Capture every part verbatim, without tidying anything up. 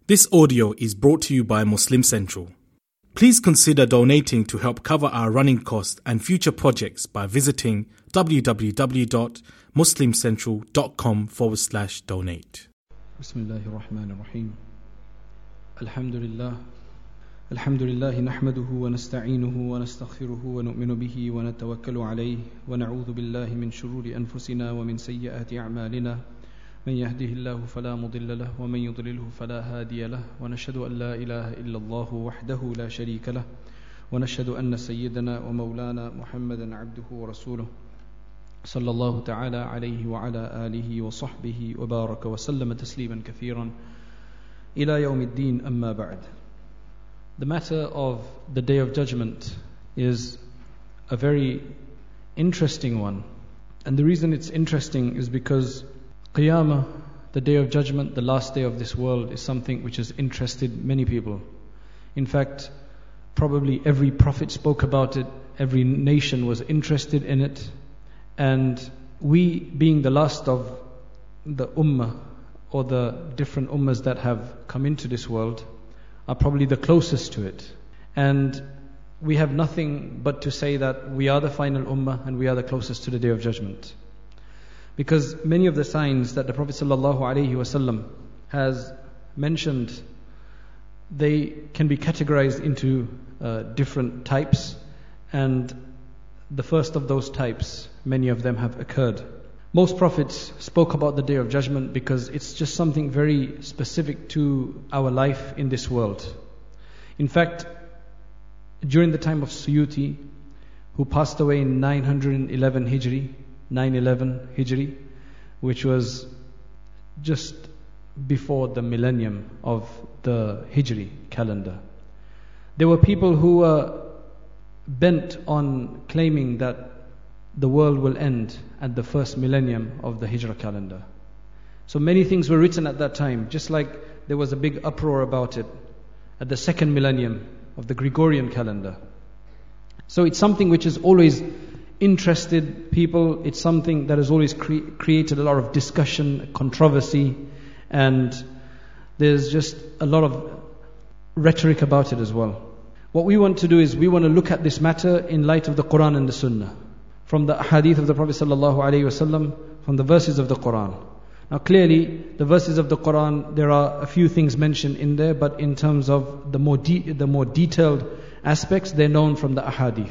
This audio is brought to you by Muslim Central. Please consider donating to help cover our running costs and future projects by visiting www.muslimcentral.com forward slash donate. Bismillahir Rahmanir Rahim. Alhamdulillah. Alhamdulillah nahmaduhu wa nasta'inuhu wa nastaghfiruhu wa nu'minu bihi wa natawakkalu alayhi wa na'udhu billahi min shururi anfusina wa min sayyiati a'malina. من يهده الله فلا مضل له ومن يضلله فلا هادي له ونشهد أن لا إله إلا الله وحده لا شريك له ونشهد أن سيدنا ومولانا محمدا عبده ورسوله صلى الله تعالى عليه وعلى آله وصحبه وبارك وسلم تسليما كثيرا إلى يوم الدين أما بعد. The matter of the Day of Judgment is a very interesting one, and the reason it's interesting is because Qiyamah, the Day of Judgment, the last day of this world, is something which has interested many people. In fact, probably every prophet spoke about it, every nation was interested in it, and we, being the last of the ummah, or the different ummahs that have come into this world, are probably the closest to it. And we have nothing but to say that we are the final ummah and we are the closest to the Day of Judgment. Because many of the signs that the Prophet ﷺ has mentioned, they can be categorized into uh, different types, and the first of those types, many of them have occurred. Most prophets spoke about the Day of Judgment because it's just something very specific to our life in this world. In fact, during the time of Suyuti, who passed away in nine hundred eleven Hijri, nine eleven Hijri, which was just before the millennium of the Hijri calendar. There were people who were bent on claiming that the world will end at the first millennium of the Hijra calendar. So many things were written at that time, just like there was a big uproar about it at the second millennium of the Gregorian calendar. So it's something which is always interested people. It's something that has always cre- created a lot of discussion, controversy, and there's just a lot of rhetoric about it as well. What we want to do is we want to look at this matter in light of the Quran and the Sunnah, from the hadith of the Prophet sallallahu alaihi wasallam, from the verses of the Quran. Now clearly, the verses of the Quran, there are a few things mentioned in there, but in terms of the more de- the more detailed aspects, they're known from the ahadith.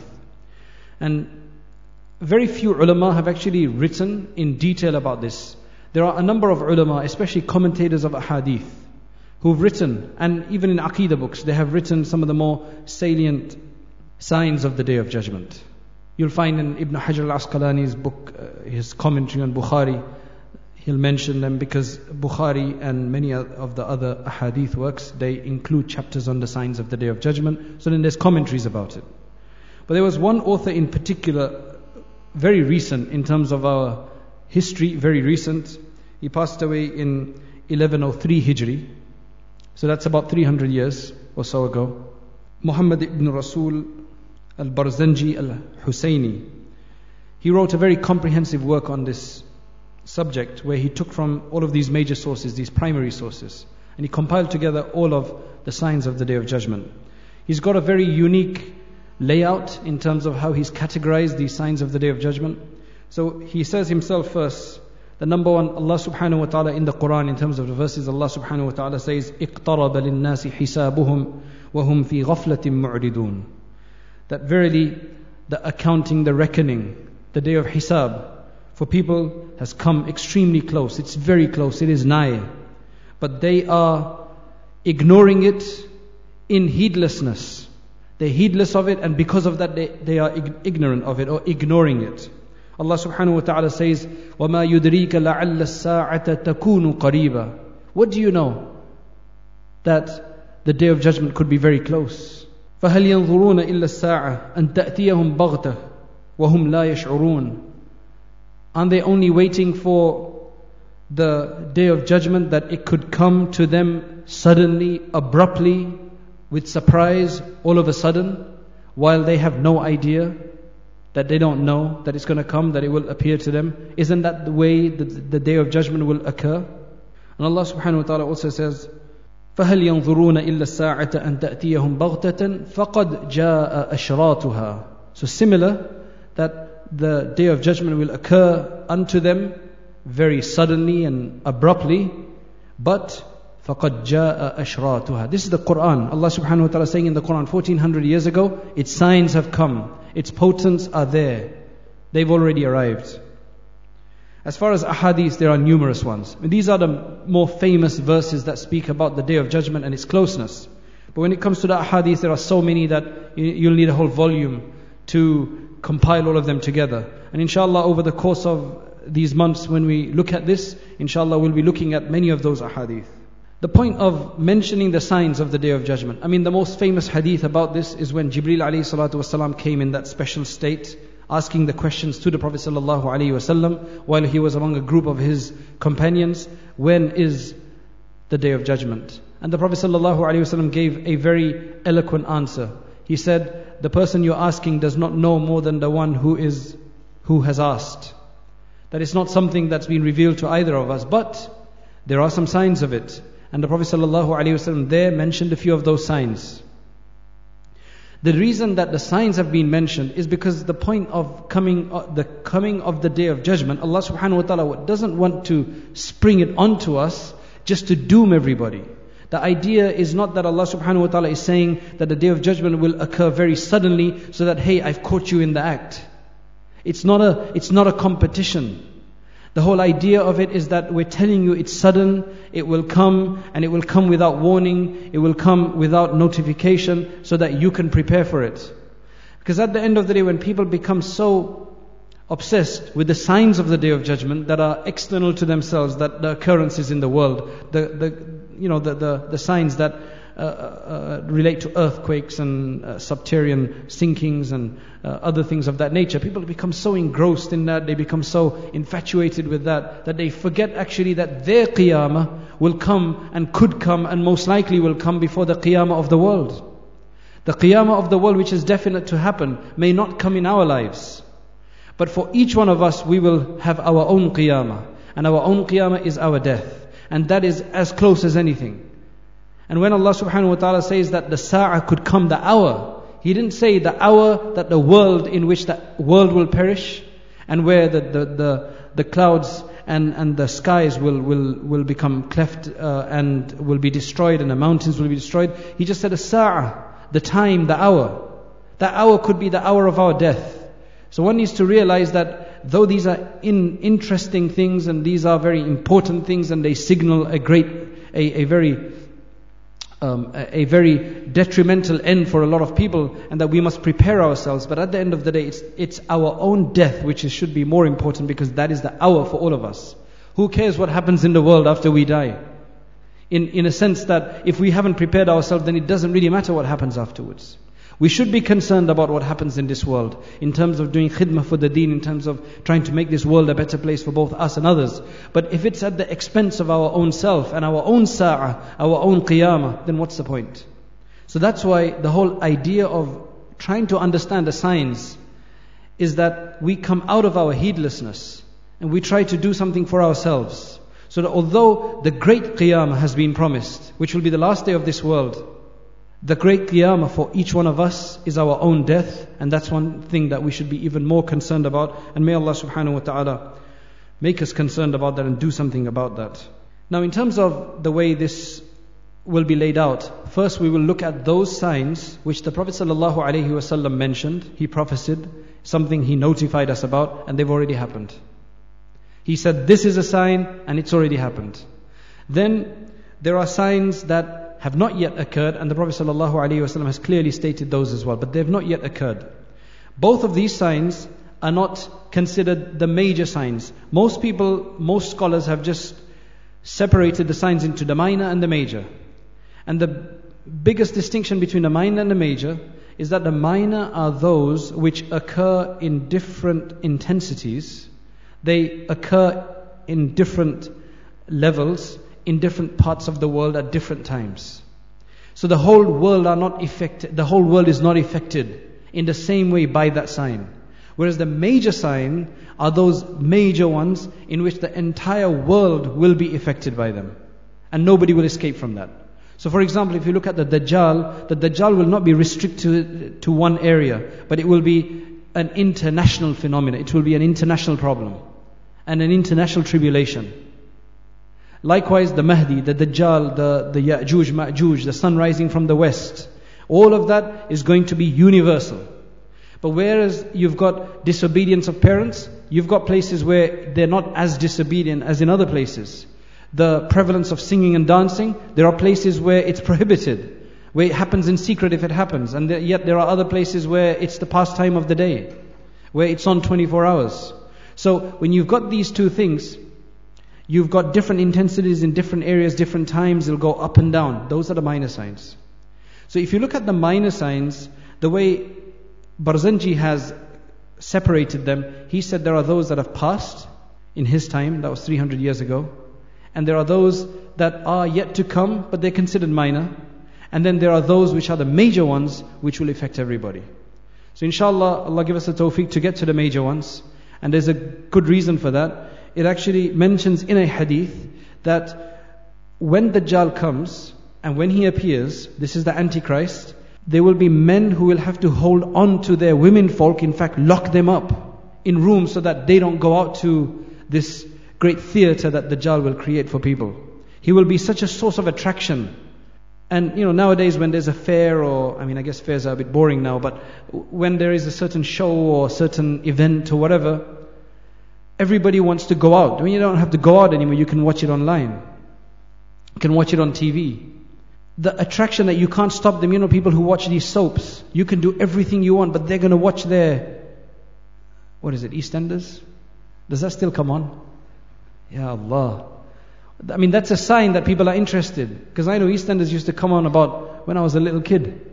And very few ulama have actually written in detail about this. There are a number of ulama, especially commentators of ahadith, who've written, and even in Aqidah books, they have written some of the more salient signs of the Day of Judgment. You'll find in Ibn Hajar al-Asqalani's book, uh, his commentary on Bukhari, he'll mention them because Bukhari and many of the other ahadith works, they include chapters on the signs of the Day of Judgment. So then there's commentaries about it. But there was one author in particular, very recent in terms of our history, very recent. He passed away in eleven oh three Hijri. So that's about three hundred years or so ago. Muhammad ibn Rasul al-Barzanji al-Husayni. He wrote a very comprehensive work on this subject where he took from all of these major sources, these primary sources, and he compiled together all of the signs of the Day of Judgment. He's got a very unique layout in terms of how he's categorized these signs of the Day of Judgment. So he says himself first, the number one, Allah subhanahu wa ta'ala in the Quran, in terms of the verses, Allah subhanahu wa ta'ala says, اقترب للناس حسابهم وهم في غفلة معرضون. That verily the accounting, the reckoning, the day of Hisab for people has come extremely close. It's very close, it is nigh. But they are ignoring it in heedlessness. They're heedless of it, and because of that they, they are ig- ignorant of it or ignoring it. Allah subhanahu wa ta'ala says, وَمَا يُدْرِيكَ لَعَلَّ السَّاعَةَ تَكُونُ قَرِيبًا. What do you know? That the Day of Judgment could be very close. فَهَلْ يَنظُرُونَ إِلَّا السَّاعَةَ أَن تَأْتِيَهُمْ بَغْتَةً وَهُمْ لَا يَشْعُرُونَ. Aren't they only waiting for the Day of Judgment, that it could come to them suddenly, abruptly, with surprise, all of a sudden, while they have no idea, that they don't know that it's going to come, that it will appear to them? Isn't that the way that the Day of Judgment will occur? And Allah subhanahu wa ta'ala also says, فَهَلْ يَنظُرُونَ إِلَّا السَّاعَةَ أَن تَأْتِيَهُمْ بَغْتَةً فَقَدْ جَاءَ أَشْرَاطُهَا. So similar, that the day of judgment will occur unto them very suddenly and abruptly, but فَقَدْ جَاءَ أَشْرَاطُهَا. This is the Quran. Allah subhanahu wa ta'ala saying in the Quran fourteen hundred years ago, its signs have come, its potents are there, they've already arrived. As far as ahadith, there are numerous ones. And these are the more famous verses that speak about the day of judgment and its closeness. But when it comes to the ahadith, there are so many that you'll need a whole volume to compile all of them together. And inshallah, over the course of these months, when we look at this, inshallah, we'll be looking at many of those ahadith. The point of mentioning the signs of the day of judgment, I mean, the most famous hadith about this is when Jibreel alayhi salatu wasalam came in that special state, asking the questions to the Prophet sallallahu alaihi wasallam while he was among a group of his companions, when is the day of judgment? And the Prophet sallallahu alaihi wasallam gave a very eloquent answer. He said, the person you're asking does not know more than the one who is who has asked. That it's not something that's been revealed to either of us, but there are some signs of it. And the Prophet sallallahu alaihi wasallam there mentioned a few of those signs. The reason that the signs have been mentioned is because the point of coming, uh, the coming of the day of judgment, Allah subhanahu wa ta'ala doesn't want to spring it onto us just to doom everybody. The idea is not that Allah subhanahu wa ta'ala is saying that the day of judgment will occur very suddenly so that, hey, I've caught you in the act. It's not a, it's not a competition. The whole idea of it is that we're telling you it's sudden, it will come, and it will come without warning, it will come without notification, so that you can prepare for it. Because at the end of the day, when people become so obsessed with the signs of the day of judgment that are external to themselves, that the occurrences in the world, the the you know the the, the signs that uh, uh, relate to earthquakes and uh, subterranean sinkings and uh, other things of that nature, people become so engrossed in that, they become so infatuated with that, that they forget actually that their qiyamah will come and could come and most likely will come before the qiyamah of the world. The qiyamah of the world, which is definite to happen, may not come in our lives. But for each one of us, we will have our own qiyamah. And our own qiyamah is our death. And that is as close as anything. And when Allah subhanahu wa ta'ala says that the sa'ah could come, the hour, He didn't say the hour that the world in which the world will perish, and where the the the, the clouds and, and the skies will, will, will become cleft uh, and will be destroyed, and the mountains will be destroyed. He just said a sa'ah, the time, the hour. That hour could be the hour of our death. So one needs to realize that though these are in, interesting things and these are very important things and they signal a great, a, a very um, a, a very detrimental end for a lot of people, and that we must prepare ourselves, but at the end of the day it's, it's our own death which is, should be more important, because that is the hour for all of us. Who cares what happens in the world after we die? In, in a sense that if we haven't prepared ourselves, then it doesn't really matter what happens afterwards. We should be concerned about what happens in this world, in terms of doing khidmah for the deen, in terms of trying to make this world a better place for both us and others. But if it's at the expense of our own self and our own sa'ah, our own qiyamah, then what's the point? So that's why the whole idea of trying to understand the signs is that we come out of our heedlessness and we try to do something for ourselves. So that although the great qiyamah has been promised, which will be the last day of this world, the great qiyamah for each one of us is our own death, and that's one thing that we should be even more concerned about. And may Allah subhanahu wa ta'ala make us concerned about that and do something about that. Now, in terms of the way this will be laid out, first we will look at those signs which the Prophet sallallahu alaihi wasallam mentioned. He prophesied something, he notified us about, and they've already happened. He said this is a sign and it's already happened. Then there are signs that have not yet occurred, and the Prophet ﷺ has clearly stated those as well, but they have not yet occurred. Both of these signs are not considered the major signs. Most people, most scholars have just separated the signs into the minor and the major. And the biggest distinction between the minor and the major is that the minor are those which occur in different intensities. They occur in different levels, in different parts of the world at different times. So the whole world are not affected, the whole world is not affected in the same way by that sign. Whereas the major sign are those major ones in which the entire world will be affected by them. And nobody will escape from that. So for example, if you look at the Dajjal, the Dajjal will not be restricted to one area, but it will be an international phenomenon. It will be an international problem and an international tribulation. Likewise, the Mahdi, the Dajjal, the, the Ya'juj, Ma'juj, the sun rising from the west, all of that is going to be universal. But whereas you've got disobedience of parents, you've got places where they're not as disobedient as in other places. The prevalence of singing and dancing, there are places where it's prohibited, where it happens in secret if it happens, and yet there are other places where it's the pastime of the day, where it's on twenty-four hours. So when you've got these two things, you've got different intensities in different areas, different times, it'll go up and down. Those are the minor signs. So if you look at the minor signs, the way Barzanji has separated them, he said there are those that have passed in his time, that was three hundred years ago. And there are those that are yet to come, but they're considered minor. And then there are those which are the major ones, which will affect everybody. So inshallah, Allah give us the tawfiq to get to the major ones. And there's a good reason for that. It actually mentions in a hadith that when Dajjal comes, and when he appears, this is the Antichrist, there will be men who will have to hold on to their women folk, in fact lock them up in rooms so that they don't go out to this great theatre that Dajjal will create for people. He will be such a source of attraction. And you know, nowadays when there's a fair, or I mean I guess fairs are a bit boring now, but when there is a certain show or certain event or whatever, everybody wants to go out. I mean, you don't have to go out anymore, you can watch it online. You can watch it on T V. The attraction that you can't stop them, you know, people who watch these soaps, you can do everything you want, but they're going to watch their, what is it, EastEnders? Does that still come on? Ya Allah. I mean, that's a sign that people are interested. Because I know EastEnders used to come on about when I was a little kid.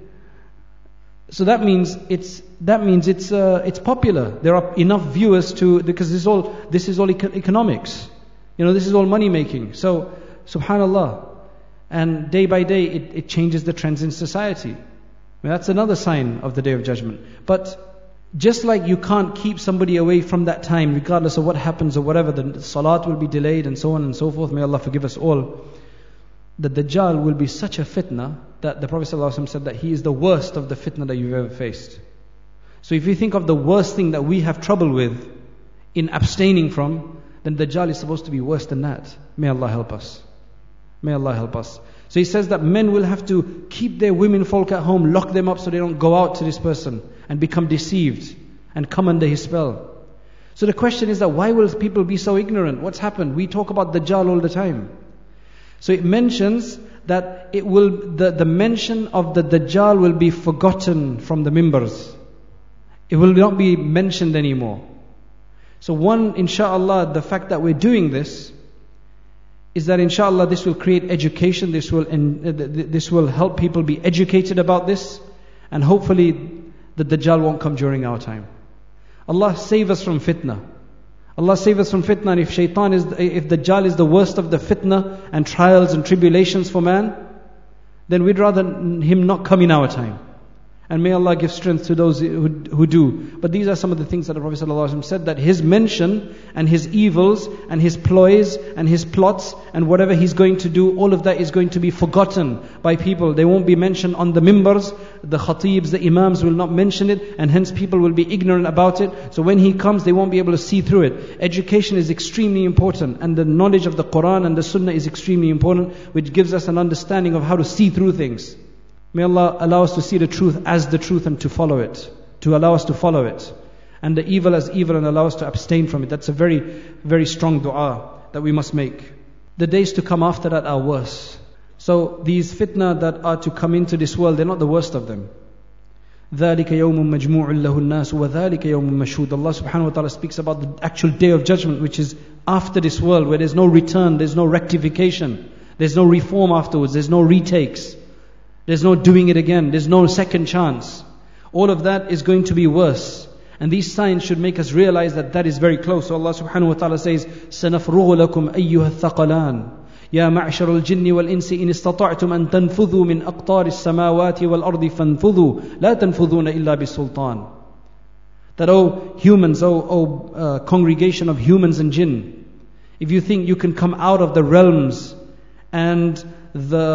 So that means it's that means it's uh, it's popular. There are enough viewers to, because this is all this is all eco- economics. You know, this is all money making. So, subhanallah. And day by day, it, it changes the trends in society. I mean, that's another sign of the Day of Judgment. But just like you can't keep somebody away from that time, regardless of what happens or whatever, the salat will be delayed and so on and so forth. May Allah forgive us all. The Dajjal will be such a fitna that the Prophet ﷺ said that he is the worst of the fitna that you've ever faced. So if you think of the worst thing that we have trouble with in abstaining from, then Dajjal is supposed to be worse than that. May Allah help us. May Allah help us. So he says that men will have to keep their women folk at home, lock them up so they don't go out to this person and become deceived and come under his spell. So the question is that why will people be so ignorant? What's happened? We talk about Dajjal all the time. So it mentions that it will the, the mention of the Dajjal will be forgotten from the mimbars. It will not be mentioned anymore. So one, inshallah, the fact that we're doing this is that inshallah this will create education, this will uh, this will help people be educated about this, and hopefully the Dajjal won't come during our time. Allah save us from fitna. Allah save us from fitna. And if shaitan is, if Dajjal is the worst of the fitna and trials and tribulations for man, then we'd rather him not come in our time. And may Allah give strength to those who, who do. But these are some of the things that the Prophet ﷺ said, that his mention and his evils and his ploys and his plots and whatever he's going to do, all of that is going to be forgotten by people. They won't be mentioned on the mimbars. The khatibs, the imams will not mention it, and hence people will be ignorant about it. So when he comes, they won't be able to see through it. Education is extremely important, and the knowledge of the Quran and the Sunnah is extremely important, which gives us an understanding of how to see through things. May Allah allow us to see the truth as the truth and to follow it, to allow us to follow it, and the evil as evil and allow us to abstain from it. That's a very, very strong dua that we must make. The days to come after that are worse. So these fitna that are to come into this world, they're not the worst of them. ذَلِكَ يَوْمٌ مَجْمُوعٌ لَهُ النَّاسُ وَذَلِكَ يَوْمٌ مَشْهُودٌ. Allah subhanahu wa ta'ala speaks about the actual day of judgment, which is after this world, where there's no return, there's no rectification, there's no reform afterwards, there's no retakes. There's no doing it again. There's no second chance. All of that is going to be worse. And these signs should make us realize that that is very close. So Allah subhanahu wa ta'ala says, سَنَفْرُغُ لَكُمْ أَيُّهَا الثَّقَلَانِ يَا مَعْشَرَ الْجِنِّ وَالْإِنسِ إِنِ اسْتَطَعْتُمْ أَن تَنْفُذُوا مِنْ أَقْطَارِ السَّمَاوَاتِ وَالْأَرْضِ فَانْفُذُوا لَا تَنْفُذُونَ إِلَّا بِالسُّلْطَانِ. That, O humans, O, o uh, congregation of humans and jinn, if you think you can come out of the realms and the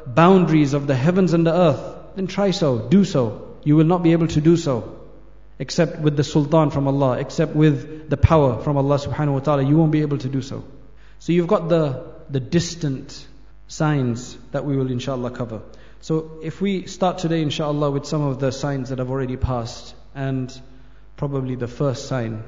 boundaries of the heavens and the earth, then try so, do so. You will not be able to do so except with the sultan from Allah, except with the power from Allah subhanahu wa ta'ala. You won't be able to do so. So you've got the, the distant signs that we will inshallah cover. So if we start today inshallah with some of the signs that have already passed, and probably the first sign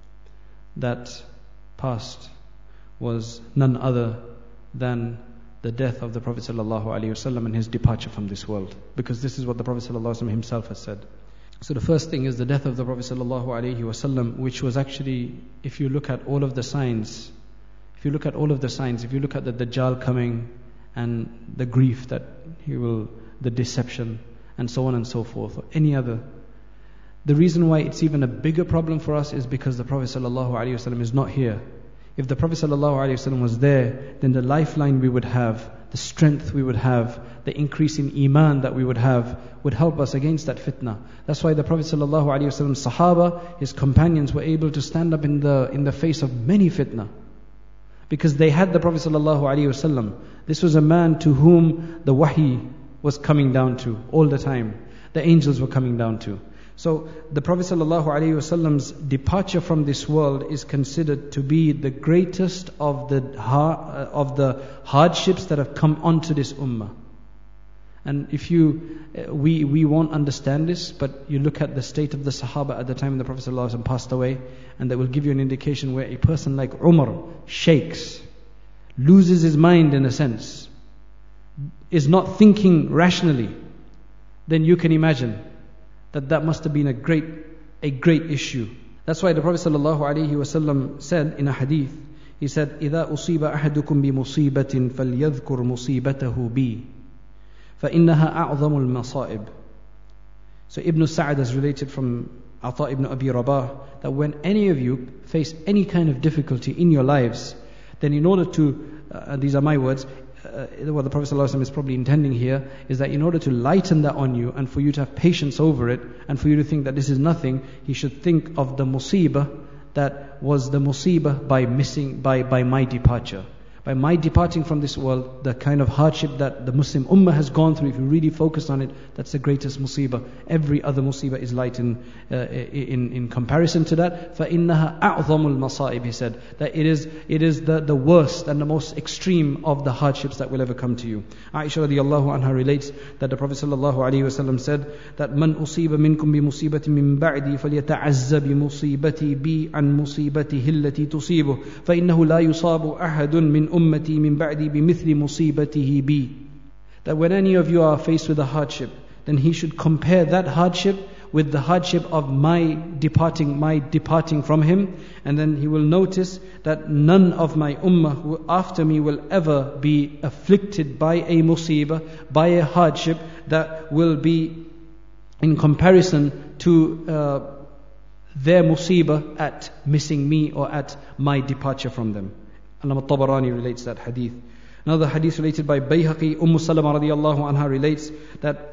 that passed was none other than the death of the Prophet sallallahu alaihi wasallam and his departure from this world, because this is what the Prophet sallallahu alaihi wasallam himself has said. So the first thing is the death of the Prophet sallallahu alaihi wasallam, which was actually, if you look at all of the signs, if you look at all of the signs, if you look at the Dajjal coming and the grief that he will, the deception and so on and so forth, or any other, the reason why it's even a bigger problem for us is because the Prophet sallallahu alaihi wasallam is not here. If the Prophet ﷺ was there, then the lifeline we would have, the strength we would have, the increase in iman that we would have, would help us against that fitna. That's why the Prophet ﷺ, Sahaba, his companions, were able to stand up in the in the face of many fitna, because they had the Prophet ﷺ. This was a man to whom the wahi was coming down to all the time. The angels were coming down to. So the Prophet ﷺ's departure from this world is considered to be the greatest of the of the hardships that have come onto this ummah. And if you, we we won't understand this, but you look at the state of the Sahaba at the time the Prophet ﷺ passed away, and that will give you an indication where a person like Umar shakes, loses his mind in a sense, is not thinking rationally. Then you can imagine that that must have been a great, a great issue. That's why the Prophet ﷺ said in a hadith, he said, إِذَا أُصِيبَ أَحَدُكُمْ بِمُصِيبَةٍ فَلْيَذْكُرْ مُصِيبَتَهُ بِي فَإِنَّهَا أَعْظَمُ الْمَصَائِبِ. So Ibn Sa'ad has related from Ata ibn Abi Rabah that when any of you face any kind of difficulty in your lives, then in order to, uh, these are my words, Uh, what the Prophet ﷺ is probably intending here is that in order to lighten that on you and for you to have patience over it and for you to think that this is nothing, he should think of the musibah that was the musibah by missing, by, by my departure. By my departing from this world, the kind of hardship that the Muslim ummah has gone through, if you really focus on it, that's the greatest musibah. Every other musibah is light in, uh, in, in comparison to that. فَإِنَّهَا أَعْظَمُ الْمَصَائِبِ, he said, that it is, it is the, the worst and the most extreme of the hardships that will ever come to you. Aisha radiallahu anha relates that the Prophet sallallahu alaihi wasallam said that مَنْ أُصِيبَ مِنْكُمْ بِمُصِيبَةٍ مِنْ بَعْدِي فَلْيَتَعَزَّ بِمُصِيبَتِي بِي عَنْ مُصِيبَتِهِ الَّتِي تُصِيبُهُ فَإِنَّهُ لَا يُصَابُ أَحَدٌ مِنْ ummati min ba'di bimithli musibatihi bi. That when any of you are faced with a hardship, then he should compare that hardship with the hardship of my departing, my departing from him, and then he will notice that none of my ummah after me will ever be afflicted by a musibah, by a hardship that will be in comparison to uh, their musibah at missing me or at my departure from them. Allama Tabarani relates that hadith. Another hadith related by Bayhaqi, Umm Salama radiallahu anha relates that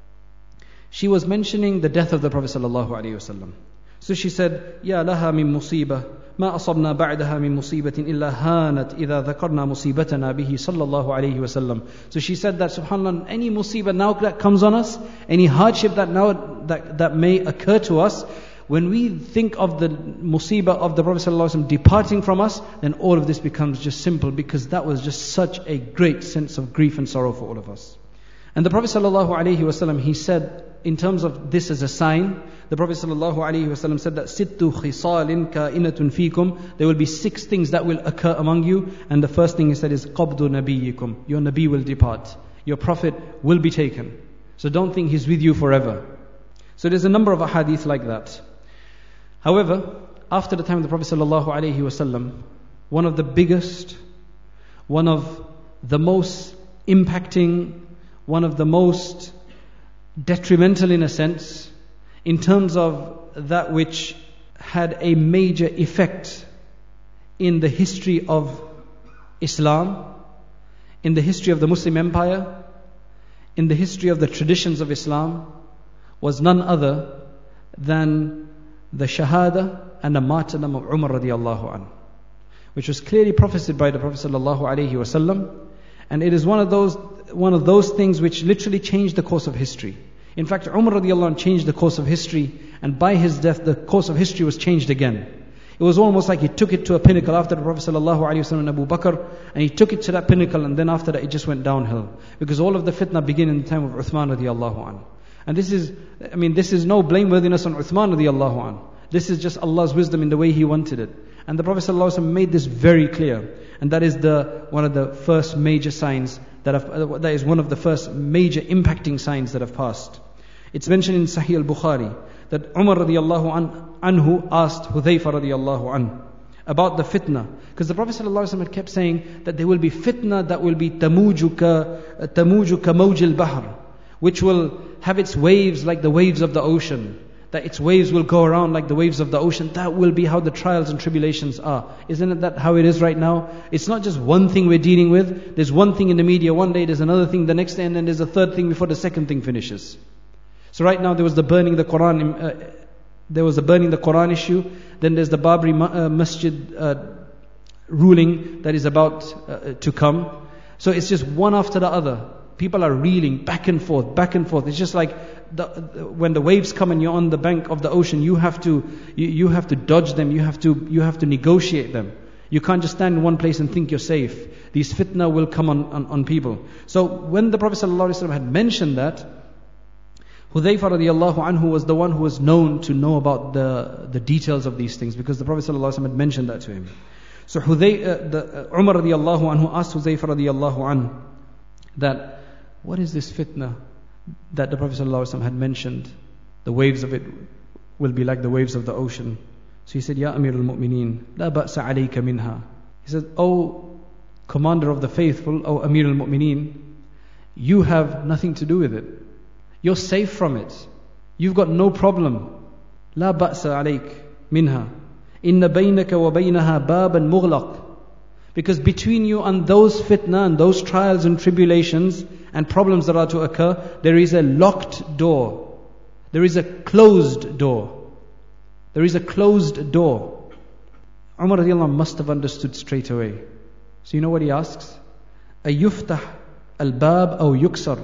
she was mentioning the death of the Prophet sallallahu alaihi wasallam. So she said, Ya laha min musibah, ma asabna ba'daha min musibatin illa hanat idha dhakarna musibatana bihi sallallahu alaihi wasallam. So she said that, subhanAllah, any musibah now that comes on us, any hardship that now that, that may occur to us, when we think of the musibah of the Prophet ﷺ departing from us, then all of this becomes just simple, because that was just such a great sense of grief and sorrow for all of us. And the Prophet ﷺ, he said, in terms of this as a sign, the Prophet ﷺ said that sittu khisalin ka'inatun fikum, there will be six things that will occur among you, and the first thing he said is qabdu nabiyyikum, your Nabi will depart, your Prophet will be taken. So don't think he's with you forever. So there's a number of ahadith like that. However, after the time of the Prophet ﷺ, one of the biggest, one of the most impacting, one of the most detrimental in a sense, in terms of that which had a major effect in the history of Islam, in the history of the Muslim Empire, in the history of the traditions of Islam, was none other than the shahada and the martyrdom of Umar radiallahu anhu, which was clearly prophesied by the Prophet sallallahu alaihi wasallam. And it is one of those one of those things which literally changed the course of history. In fact, Umar radiallahu anh changed the course of history, and by his death, the course of history was changed again. It was almost like he took it to a pinnacle after the Prophet sallallahu alaihi wasallam and Abu Bakr, and he took it to that pinnacle, and then after that it just went downhill. Because all of the fitna began in the time of Uthman radiallahu anh. And this is, I mean, this is no blameworthiness on Uthman radiallahu anh. This is just Allah's wisdom in the way He wanted it. And the Prophet ﷺ made this very clear. And that is the one of the first major signs that have, that is one of the first major impacting signs that have passed. It's mentioned in Sahih al-Bukhari that Umar radiallahu anhu asked Hudhayfa radiallahu anhu about the fitna. Because the Prophet ﷺ had kept saying that there will be fitna that will be tamujuka, tamujuka mawjil bahr, which will have its waves like the waves of the ocean. That its waves will go around like the waves of the ocean. That will be how the trials and tribulations are. Isn't it that how it is right now? It's not just one thing we're dealing with. There's one thing in the media one day, there's another thing the next day, and then there's a third thing before the second thing finishes. So right now there was the burning the Quran, uh, there was the burning the Quran issue. Then there's the Babri uh, Masjid uh, ruling that is about uh, to come. So it's just one after the other. People are reeling back and forth, back and forth. It's just like the, when the waves come and you're on the bank of the ocean, you have to you, you have to dodge them. You have to you have to negotiate them. You can't just stand in one place and think you're safe. These fitna will come on, on, on people. So when the Prophet ﷺ had mentioned that, Hudhayfa radiallahu anhu was the one who was known to know about the, the details of these things, because the Prophet ﷺ had mentioned that to him. So Hudhay, uh, the, uh, Umar radiallahu anhu asked Hudhayfa radiallahu anhu that, what is this fitna that the Prophet ﷺ had mentioned? The waves of it will be like the waves of the ocean. So he said, Ya Amir al-Mu'mineen, la ba'sa alayka minha. He said, O Commander of the Faithful, O Amir al-Mu'mineen, you have nothing to do with it. You're safe from it. You've got no problem. La ba'sa alayk minha. Inna baynaka wa baynaha baban mughlaq. Because between you and those fitna and those trials and tribulations and problems that are to occur, there is a locked door. There is a closed door. There is a closed door. Umar radiallahu anh must have understood straight away. So you know what he asks? Ayuftah al-bab aw yuksar.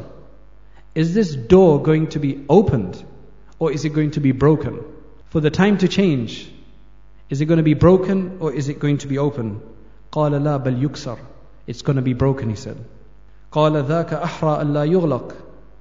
Is this door going to be opened, or is it going to be broken? For the time to change, is it going to be broken or is it going to be open? قال لا بل يكسر. It's going to be broken, he said. قال ذاك أحرى ألا يغلق.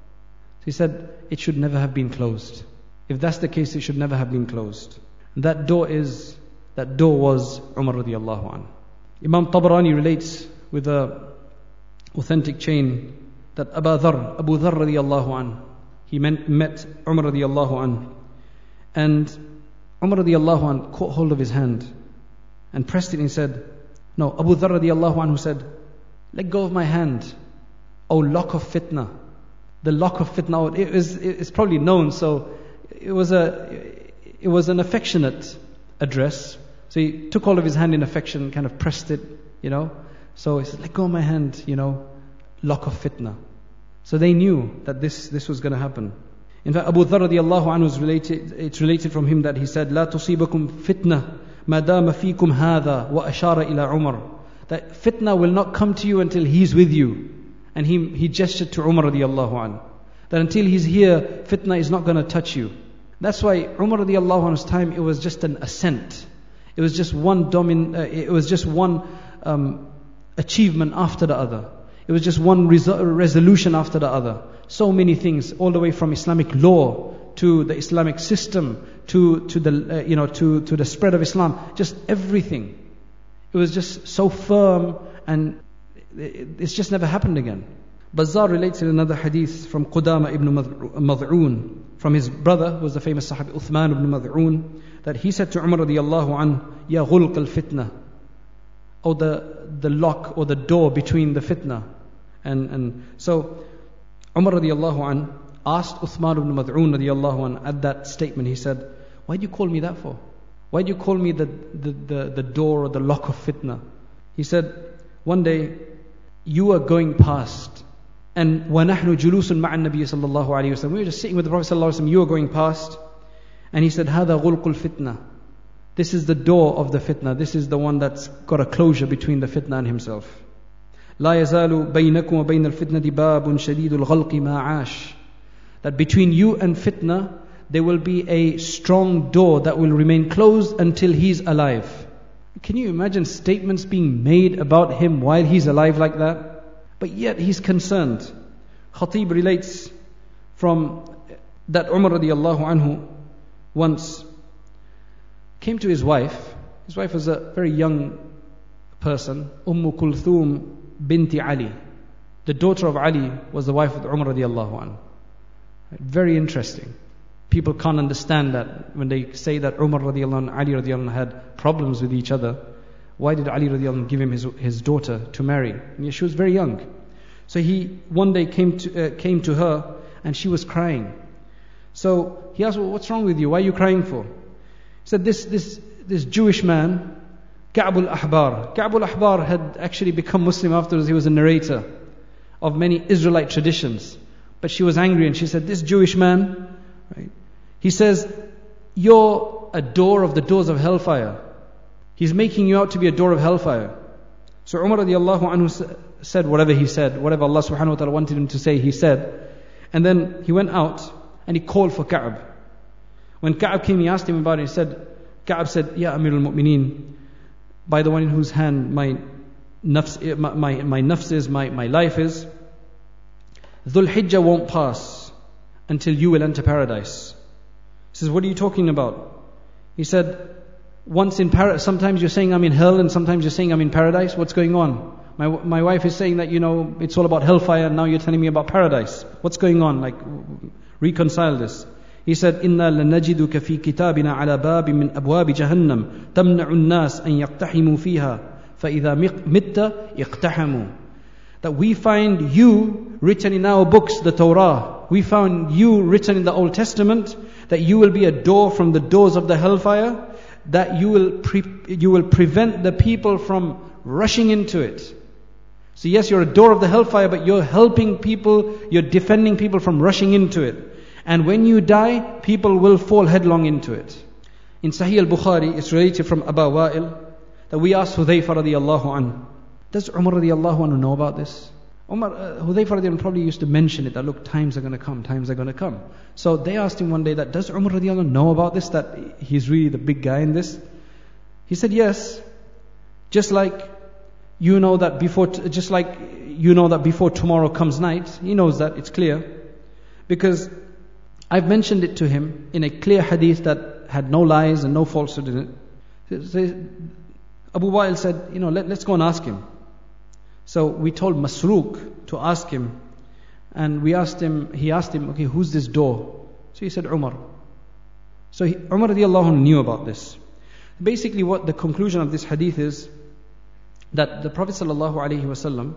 He said, it should never have been closed. If that's the case, it should never have been closed. That door is, that door was Umar radiallahu anh. Imam Tabarani relates with a authentic chain that Abu Dharr, Abu Dharr radiallahu anh, he met, met Umar radiallahu anh, and Umar radiallahu anh caught hold of his hand and pressed it and said, no, Abu Dharr radiallahu anhu said, let go of my hand, O lock of fitna. The lock of fitna, it is, it's probably known, so it was a, it was an affectionate address. So he took hold of his hand in affection, kind of pressed it, you know. So he said, let go of my hand, you know, lock of fitna. So they knew that this, this was going to happen. In fact, Abu Dharr radiallahu anhu is related, it's related from him that he said, لا تصيبكم فتنة ما دام فيكم هذا وأشار إلى عمر. That fitna will not come to you until he's with you. And he, he gestured to Umar radiallahu anhu. That until he's here, fitna is not going to touch you. That's why Umar radiallahu anhu's time, it was just an ascent. It was just one domin, uh, it was just one um, achievement after the other. It was just one resol- resolution after the other. So many things, all the way from Islamic law to the Islamic system to to the uh, you know to to the spread of Islam. Just everything. It was just so firm, and it, it's just never happened again. Bazzar relates in another hadith from Qudama ibn Mad'un, from his brother, who was the famous Sahabi Uthman ibn Mad'un, that he said to Umar radiallahu anh, Ya ghulq al-fitna, or the, the lock or the door between the fitna. And, and so Umar radiallahu anh asked Uthman ibn Mad'un radiallahu anh at that statement, he said, why do you call me that for? Why do you call me the, the, the, the door or the lock of fitna? He said, one day you are going past, and وَنَحْنُ جُلُوسٌ مَعَ النَّبِيِّ صلى الله عليه وسلم. We were just sitting with the Prophet sallallahu alaihi wasallam. You were going past, and he said, هَذَا غُلْقُ الْفِتْنَةِ. This is the door of the fitna. This is the one that's got a closure between the fitna and himself. لا يزال بينكم وبين الفتنة باب شديد الغلق ما عاش. That between you and fitna, there will be a strong door that will remain closed until he's alive. Can you imagine statements being made about him while he's alive like that? But yet he's concerned. Khatib relates from that Umar radiallahu anhu once came to his wife. His wife was a very young person, Umm Kulthum binti Ali. The daughter of Ali was the wife of Umar radiallahu anhu. Very interesting. People can't understand that when they say that Umar radiallahu anhu and Ali radiallahu anhu had problems with each other. Why did Ali radiallahu anhu give him his, his daughter to marry? And she was very young. So he one day came to, uh, came to her and she was crying. So he asked, well, what's wrong with you? Why are you crying for? He said, this, this, this Jewish man, Ka'b al-Ahbar. Ka'b al-Ahbar had actually become Muslim afterwards. He was a narrator of many Israelite traditions. But she was angry and she said, this Jewish man, right? He says, you're a door of the doors of hellfire. He's making you out to be a door of hellfire. So Umar radiallahu anhu said whatever he said, whatever Allah subhanahu wa ta'ala wanted him to say, he said. And then he went out and he called for Ka'b. When Ka'b came, he asked him about it. He said, Ka'b said, Ya Amir al-Mu'mineen, by the one in whose hand my nafs, my, my, my nafs is, my, my life is, Dhul Hijjah won't pass until you will enter paradise. He says, what are you talking about? He said, once in paradise, sometimes you're saying I'm in hell and sometimes you're saying I'm in paradise. What's going on? My my wife is saying that, you know, it's all about hellfire and now you're telling me about paradise. What's going on? Like, reconcile this. He said, إِنَّا لَنَجِدُكَ فِي كِتَابِنَا عَلَى بَابٍ مِّنْ أَبْوَابِ جَهَنَّمْ تَمْنَعُ النَّاسَ أَن يَقْتَحِمُوا فِيهَا فَإِذَا مِتَّ اقْتَحَمُوا. That we find you written in our books, the Torah. We found you written in the Old Testament, that you will be a door from the doors of the hellfire, that you will pre- you will prevent the people from rushing into it. So yes, you're a door of the hellfire, but you're helping people, you're defending people from rushing into it. And when you die, people will fall headlong into it. In Sahih al-Bukhari, it's related from Aba Wa'il, that we asked Hudhayfa radiallahu anhu, does Umar radiallahu anhu know about this? Umar, uh, Hudhayfa radiallahu anhu probably used to mention it, that look, times are going to come, times are going to come. So they asked him one day that, does Umar radiallahu anhu know about this, that he's really the big guy in this? He said, yes. Just like you know that before, t- just like you know that before tomorrow comes night, he knows that, it's clear. Because I've mentioned it to him in a clear hadith that had no lies and no falsehood in it. So Abu Wa'il said, you know, let, let's go and ask him. So we told Masruq to ask him, and we asked him, he asked him, okay, who's this door? So he said, Umar. So he, Umar radiallahu anhu knew about this. Basically what the conclusion of this hadith is, that the Prophet sallallahu alaihi wasallam,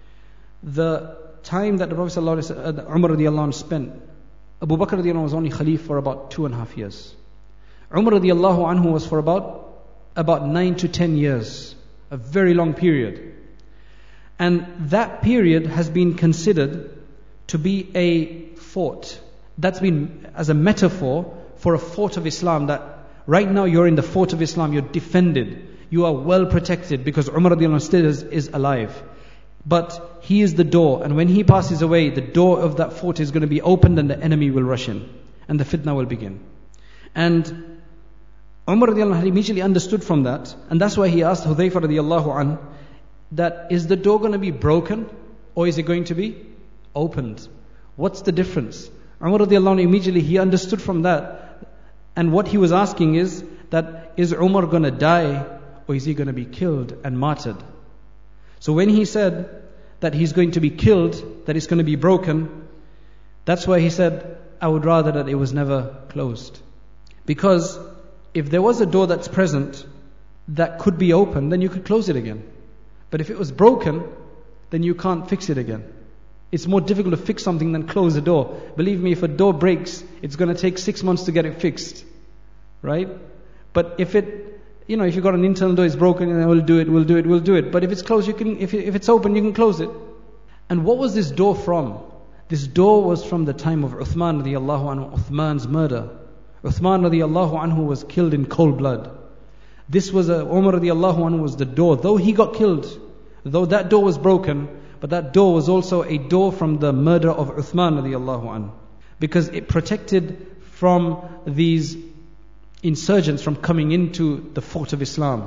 the time that the Prophet sallallahu alaihi wasallam, uh, Umar radiallahu anhu spent, Abu Bakr radiallahu anhu was only Khalif for about two and a half years. Umar radiallahu anhu was for about about nine to ten years, a very long period. And that period has been considered to be a fort. That's been as a metaphor for a fort of Islam, that right now you're in the fort of Islam, you're defended, you are well protected because Umar radiallahu anhu still is, is alive. But he is the door, and when he passes away, the door of that fort is going to be opened and the enemy will rush in and the fitna will begin. And Umar radiallahu anhu had immediately understood from that, and that's why he asked Hudhayfa radiallahu anhu, that is the door going to be broken or is it going to be opened? What's the difference? Umar radiallahu anhu immediately he understood from that, and what he was asking is that, is Umar going to die or is he going to be killed and martyred? So when he said that he's going to be killed, that it's going to be broken, that's why he said, I would rather that it was never closed. Because if there was a door that's present that could be opened, then you could close it again. But if it was broken, then you can't fix it again. It's more difficult to fix something than close a door. Believe me, if a door breaks, it's going to take six months to get it fixed. Right? But if it, you know, if you've got an internal door, it's broken, and we'll do it, we'll do it, we'll do it. But if it's closed, you can, if, if it's open, you can close it. And what was this door from? This door was from the time of Uthman radiallahu anhu, Uthman's murder. Uthman radiallahu anhu was killed in cold blood. This was a, Umar radiallahu anhu was the door. Though he got killed, Though that door was broken, but that door was also a door from the murder of Uthman radiallahu anhu. Because it protected from these insurgents from coming into the fort of Islam.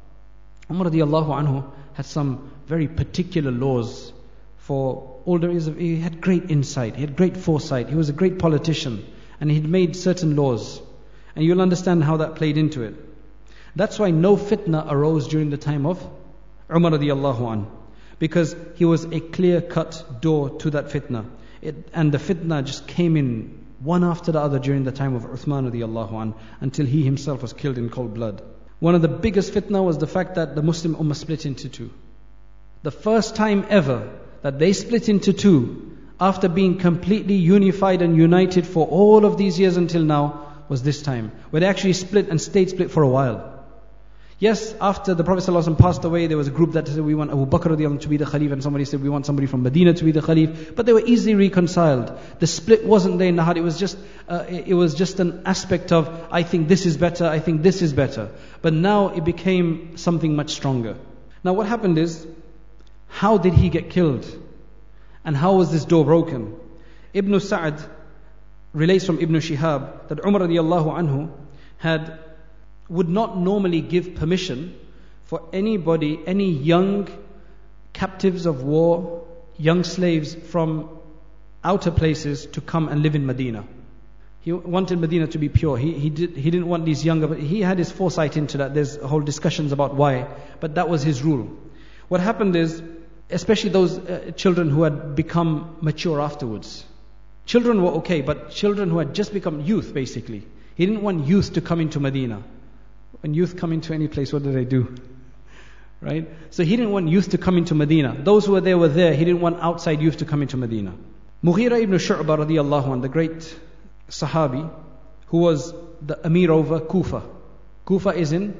Umar radiallahu anhu had some very particular laws for all there is. He had great insight, he had great foresight, he was a great politician, and he'd made certain laws. And you'll understand how that played into it. That's why no fitna arose during the time of Umar radiallahu anhu, because he was a clear-cut door to that fitna. It, and the fitna just came in one after the other during the time of Uthman radiallahu anhu, until he himself was killed in cold blood. One of the biggest fitna was the fact that the Muslim Ummah split into two. The first time ever that they split into two, after being completely unified and united for all of these years until now, was this time, where they actually split and stayed split for a while. Yes, after the Prophet ﷺ passed away, there was a group that said we want Abu Bakr radiallahu anhu to be the Khalif, and somebody said we want somebody from Medina to be the Khalif. But they were easily reconciled. The split wasn't there in the heart. It was just, uh, it was just an aspect of, I think this is better, I think this is better. But now it became something much stronger. Now what happened is, how did he get killed? And how was this door broken? Ibn Sa'd relates from Ibn Shihab that Umar radiallahu anhu had would not normally give permission for anybody, any young captives of war, young slaves from outer places to come and live in Medina. He wanted Medina to be pure. He, he, did, he didn't want these younger, but he had his foresight into that. There's whole discussions about why, but that was his rule. What happened is, especially those uh, children who had become mature afterwards. Children were okay, but children who had just become youth basically. He didn't want youth to come into Medina. When youth come into any place, what do they do? Right? So he didn't want youth to come into Medina. Those who were there were there. He didn't want outside youth to come into Medina. Mughira ibn Shu'bah radiallahu anhu, the great Sahabi, who was the Amir over Kufa. Kufa is in,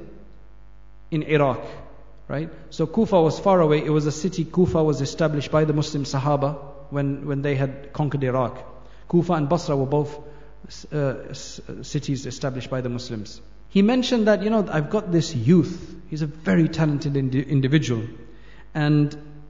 in Iraq. Right? So Kufa was far away. It was a city. Kufa was established by the Muslim Sahaba when, when they had conquered Iraq. Kufa and Basra were both uh, cities established by the Muslims. He mentioned that, you know, I've got this youth. He's a very talented indi- individual. And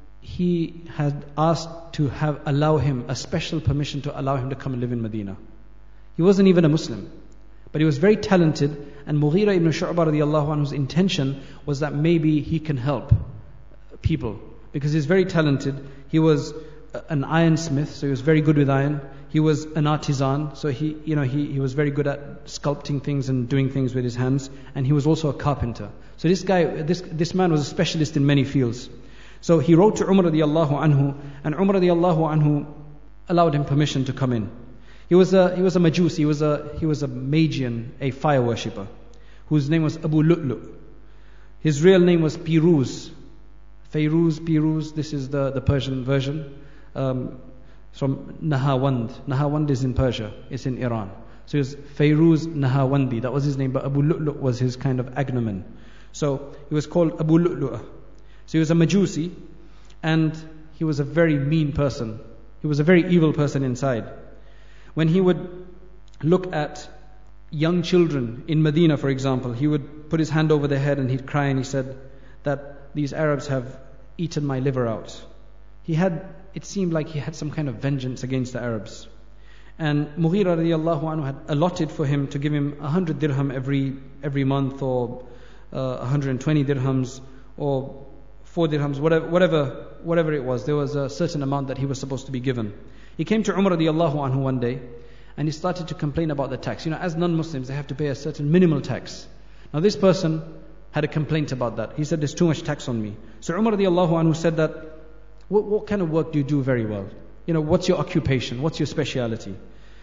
he had asked to have allow him a special permission to allow him to come and live in Medina. He wasn't even a Muslim, but he was very talented. And Mughira ibn Shu'bah radiallahu anhu's intention was that maybe he can help people, because he's very talented. He was an ironsmith, so he was very good with iron. He was an artisan, so he, you know, he, he was very good at sculpting things and doing things with his hands. And he was also a carpenter. So this guy, this this man was a specialist in many fields. So he wrote to Umar radiallahu anhu, and Umar radiallahu anhu allowed him permission to come in. He was a he was a Majusi, he was a he was a Magian, a fire worshipper, whose name was Abu Lu'lu'. His real name was Piruz. Fayruz, Piruz, this is the, the Persian version. Um, from Nahawand. Nahawand is in Persia, it's in Iran. So it was Fayruz Nahawandi, that was his name, but Abu Lu'lu' was his kind of agnomen. So he was called Abu Lu'lu'ah. So he was a Majusi, and he was a very mean person. He was a very evil person inside. When he would look at young children in Medina, for example, he would put his hand over their head and he'd cry, and he said that these Arabs have eaten my liver out. He had, it seemed like he had some kind of vengeance against the Arabs. And Mughira radiallahu anhu had allotted for him to give him a hundred dirham every every month, or uh, one hundred twenty dirhams, or four dirhams, whatever, whatever, whatever it was. There was a certain amount that he was supposed to be given. He came to Umar radiallahu anhu one day, and he started to complain about the tax. You know, as non-Muslims, they have to pay a certain minimal tax. Now this person had a complaint about that. He said, there's too much tax on me. So Umar radiallahu anhu said that, what, what kind of work do you do very well? You know, what's your occupation? What's your speciality?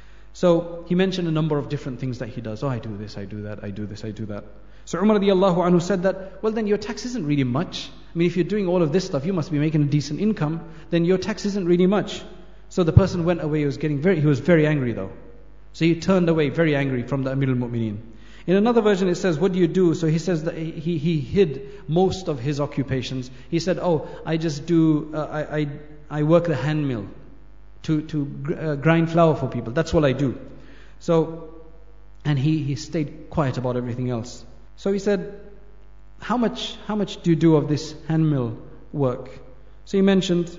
So he mentioned a number of different things that he does. Oh, I do this, I do that, I do this, I do that. So Umar radiallahu anhu said that, well then your tax isn't really much. I mean, if you're doing all of this stuff, you must be making a decent income, then your tax isn't really much. So the person went away, he was getting very, he was very angry though. So he turned away very angry from the Amir al-Mu'mineen. In another version it says, what do you do? So he says that he, he hid most of his occupations. He said, oh, I just do, uh, I, I, I work the hand mill to, to uh, grind flour for people. That's all I do. So, and he, he stayed quiet about everything else. So he said, how much, how much do you do of this hand mill work? So he mentioned,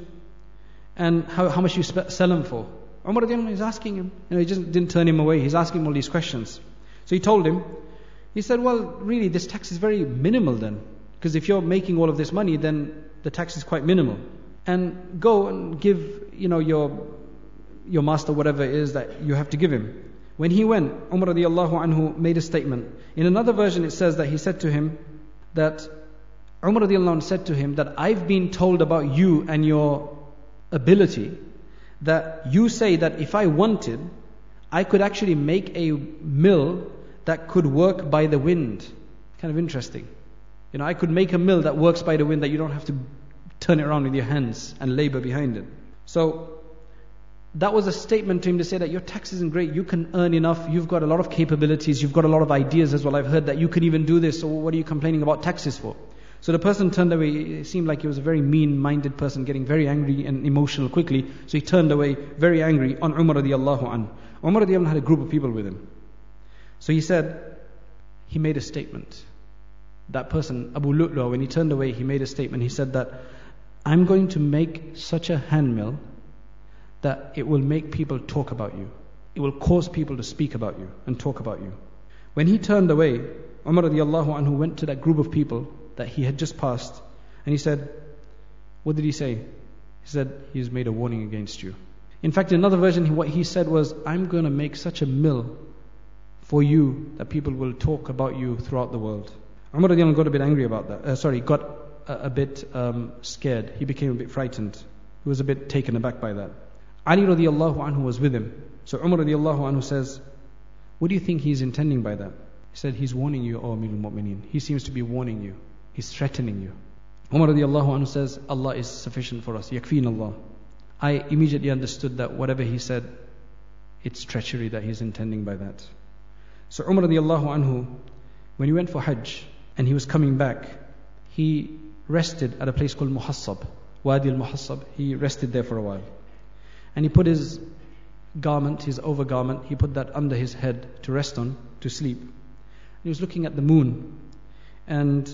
and how, how much you sp- sell them for? Umar radiallahu anhu is asking him, you know, he just didn't turn him away, he's asking him all these questions. So he told him, he said, well, really this tax is very minimal then, because if you're making all of this money, then the tax is quite minimal. And go and give, you know, your your master whatever it is that you have to give him. When he went, Umar radiallahu anhu made a statement. In another version it says that he said to him, that Umar radiallahu anhu said to him that I've been told about you and your ability, that you say that if I wanted, I could actually make a mill that could work by the wind. Kind of interesting. You know, I could make a mill that works by the wind, that you don't have to turn it around with your hands and labor behind it. So that was a statement to him to say that your tax isn't great, you can earn enough, you've got a lot of capabilities, you've got a lot of ideas as well. I've heard that you can even do this, so what are you complaining about taxes for? So the person turned away. It seemed like he was a very mean-minded person, getting very angry and emotional quickly. So he turned away, very angry, on Umar radiallahu anhu. Umar radiallahu anhu had a group of people with him. So he said, he made a statement. That person, Abu Lu'lu', when he turned away, he made a statement. He said that, I'm going to make such a handmill that it will make people talk about you. It will cause people to speak about you and talk about you. When he turned away, Umar radiallahu anhu went to that group of people that he had just passed, and he said, what did he say? He said, he has made a warning against you. In fact, in another version, what he said was, I'm going to make such a mill for you that people will talk about you throughout the world. Umar radiallahu anhu got a bit angry about that. Uh, sorry, got a, a bit um, scared. He became a bit frightened. He was a bit taken aback by that. Ali radiallahu anhu was with him. So Umar radiallahu anhu says, what do you think he's intending by that? He said, he's warning you, O Amir al-Mu'mineen. He seems to be warning you. He's threatening you. Umar radiallahu anhu says, Allah is sufficient for us. Yakfeen Allah. I immediately understood that whatever he said, it's treachery that he's intending by that. So Umar radiallahu anhu, when he went for Hajj and he was coming back, he rested at a place called Muhassab, Wadi al-Muhassab. He rested there for a while. And he put his garment, his overgarment, he put that under his head to rest on, to sleep. He was looking at the moon, and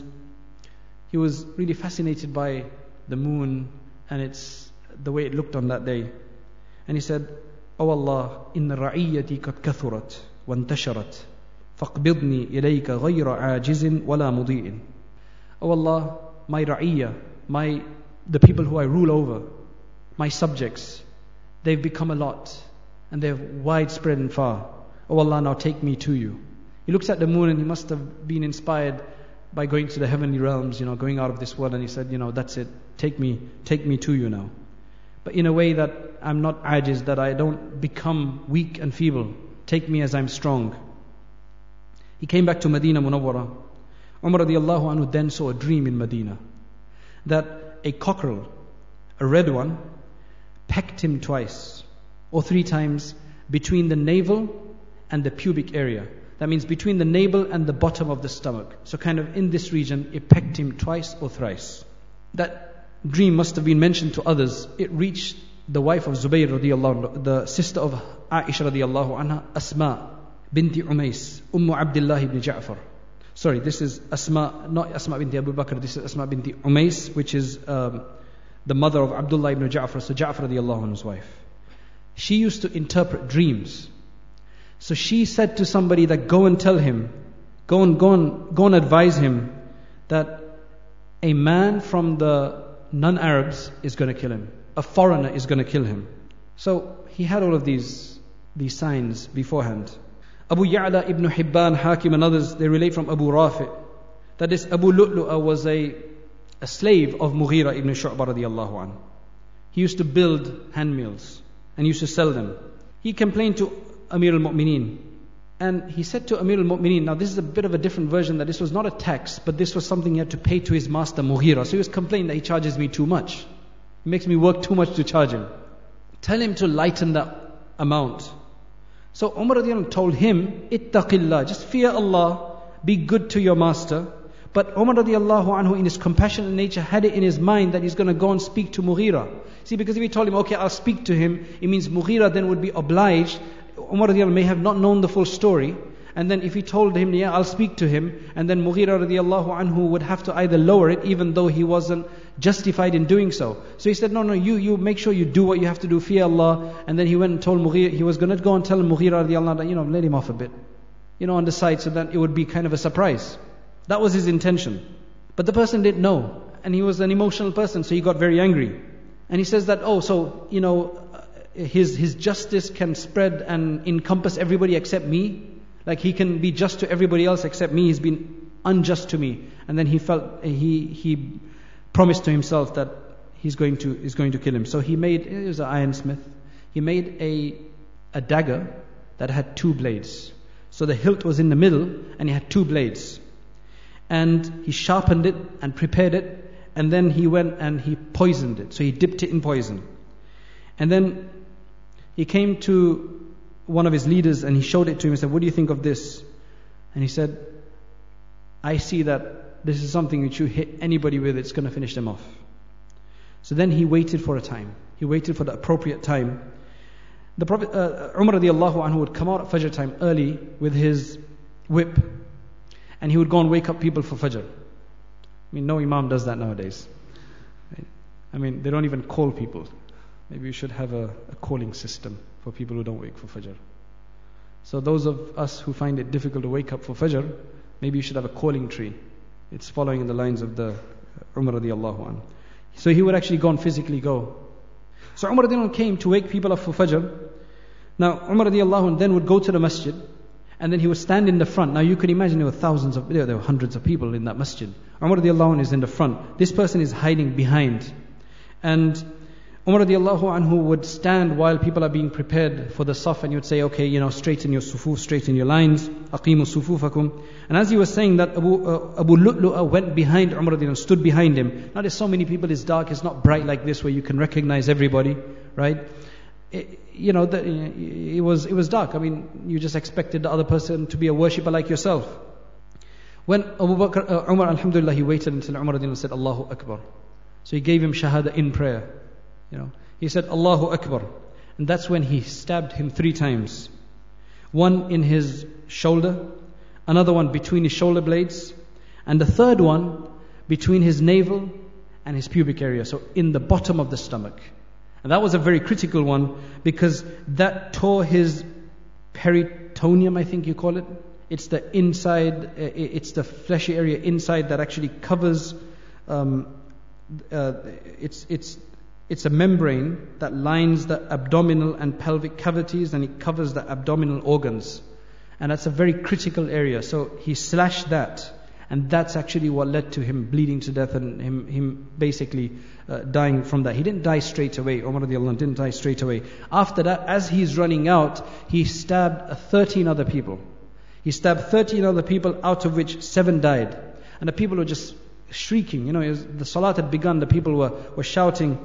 he was really fascinated by the moon and its the way it looked on that day. And he said, "O Allah, inna ra'iyyati qad kathurat wa intasharat, faqbidni ilayka ghayra ajizin wala mudi'in." O Allah, my ra'iyya, my the people who I rule over, my subjects, they've become a lot and they're widespread and far. O Allah, now take me to you. He looks at the moon and he must have been inspired by going to the heavenly realms, you know, going out of this world, and he said, you know, that's it, take me, take me to you now. But in a way that I'm not ajiz, that I don't become weak and feeble. Take me as I'm strong. He came back to Medina Munawwara. Umar radiallahu anhu then saw a dream in Medina, that a cockerel, a red one, pecked him twice or three times between the navel and the pubic area. That means between the navel and the bottom of the stomach. So kind of in this region, it pecked him twice or thrice. That dream must have been mentioned to others. It reached the wife of Zubayr radiallahu anhu, the sister of Aisha radiallahu anha, Asma binti Umais, Ummu Abdullah ibn Ja'far. Sorry, this is Asma, not Asma binti Abu Bakr, this is Asma binti Umais, which is um, the mother of Abdullah ibn Ja'far, so Ja'far radiallahu anhu's wife. She used to interpret dreams. So she said to somebody that go and tell him, go and go and go and advise him that a man from the non-Arabs is going to kill him. A foreigner is going to kill him. So he had all of these these signs beforehand. Abu Ya'la ibn Hibban, Hakim and others, they relate from Abu Rafi that this Abu Lu'lu'a was a, a slave of Mughira ibn Shu'bah radiallahu anhu. He used to build handmills and used to sell them. He complained to Amir al-Mu'mineen, and he said to Amir al-Mu'mineen, now this is a bit of a different version, that this was not a tax, but this was something he had to pay to his master Mughira. So he was complaining that he charges me too much. He makes me work too much to charge him. Tell him to lighten that amount. So Umar radiallahu anhu told him, ittaqillah, just fear Allah, be good to your master. But Umar radiallahu anhu, in his compassionate nature, had it in his mind that he's going to go and speak to Mughira. See, because if he told him, okay, I'll speak to him, it means Mughira then would be obliged. Umar radiallahu anhu may have not known the full story, And then if he told him, yeah, I'll speak to him, and then Mughira radiallahu anhu would have to either lower it, even though he wasn't justified in doing so. So he said, no, no, you, you make sure you do what you have to do, fear Allah. And then he went and told Mughira, he was going to go and tell Mughira radiallahu anhu, you know, let him off a bit, you know, on the side, so that it would be kind of a surprise. That was his intention. But the person didn't know, and he was an emotional person, so he got very angry. And he says that, oh, so, you know, his his justice can spread and encompass everybody except me. Like he can be just to everybody else except me. He's been unjust to me. And then he felt, he he promised to himself that he's going to is going to kill him. So he made, it was an ironsmith, he made a a dagger that had two blades. So the hilt was in the middle and he had two blades. And he sharpened it and prepared it, and then he went and he poisoned it. So he dipped it in poison. And then he came to one of his leaders and he showed it to him and said, what do you think of this? And he said, I see that this is something that you hit anybody with, it's going to finish them off. So then he waited for a time. He waited for the appropriate time. The Prophet uh, Umar radiallahu anhu would come out at Fajr time early with his whip, and he would go and wake up people for Fajr. I mean, no Imam does that nowadays. I mean, they don't even call people. Maybe you should have a, a calling system for people who don't wake for Fajr. So those of us who find it difficult to wake up for Fajr, maybe you should have a calling tree. It's following in the lines of the Umar radiallahu anhu. So he would actually go and physically go. So Umar radiallahu anhu came to wake people up for Fajr. Now Umar radiallahu anhu then would go to the masjid, and then he would stand in the front. Now you can imagine there were thousands of, there were hundreds of people in that masjid. Umar radiallahu anhu is in the front. This person is hiding behind. And Umar radiallahu anhu would stand while people are being prepared for the saf, and he would say, okay, you know, straighten your sufuf, straighten your lines, aqimu sufufakum. And as he was saying that, Abu, uh, Abu Lu'lu'a went behind Umar radiallahu anhu, stood behind him. Now there's so many people, it's dark, it's not bright like this where you can recognize everybody, right? It, you know, the, it was it was dark. I mean, you just expected the other person to be a worshipper like yourself. When Abu Bakr, uh, Umar, alhamdulillah, he waited until Umar radiallahu anhu said, Allahu Akbar. So he gave him shahada in prayer. You know, he said, Allahu Akbar. And that's when he stabbed him three times. One in his shoulder, another one between his shoulder blades, and the third one between his navel and his pubic area, so in the bottom of the stomach. And that was a very critical one, because that tore his peritoneum, I think you call it. It's the inside, it's the fleshy area inside that actually covers, um, uh, it's it's it's a membrane that lines the abdominal and pelvic cavities, and it covers the abdominal organs. And that's a very critical area. So he slashed that, and that's actually what led to him bleeding to death and him him basically uh, dying from that. He didn't die straight away. Umar radiallahu anhu didn't die straight away. After that, as he's running out, he stabbed thirteen other people. He stabbed thirteen other people, out of which seven died. And the people were just shrieking. You know, it was, the salat had begun, the people were, were shouting.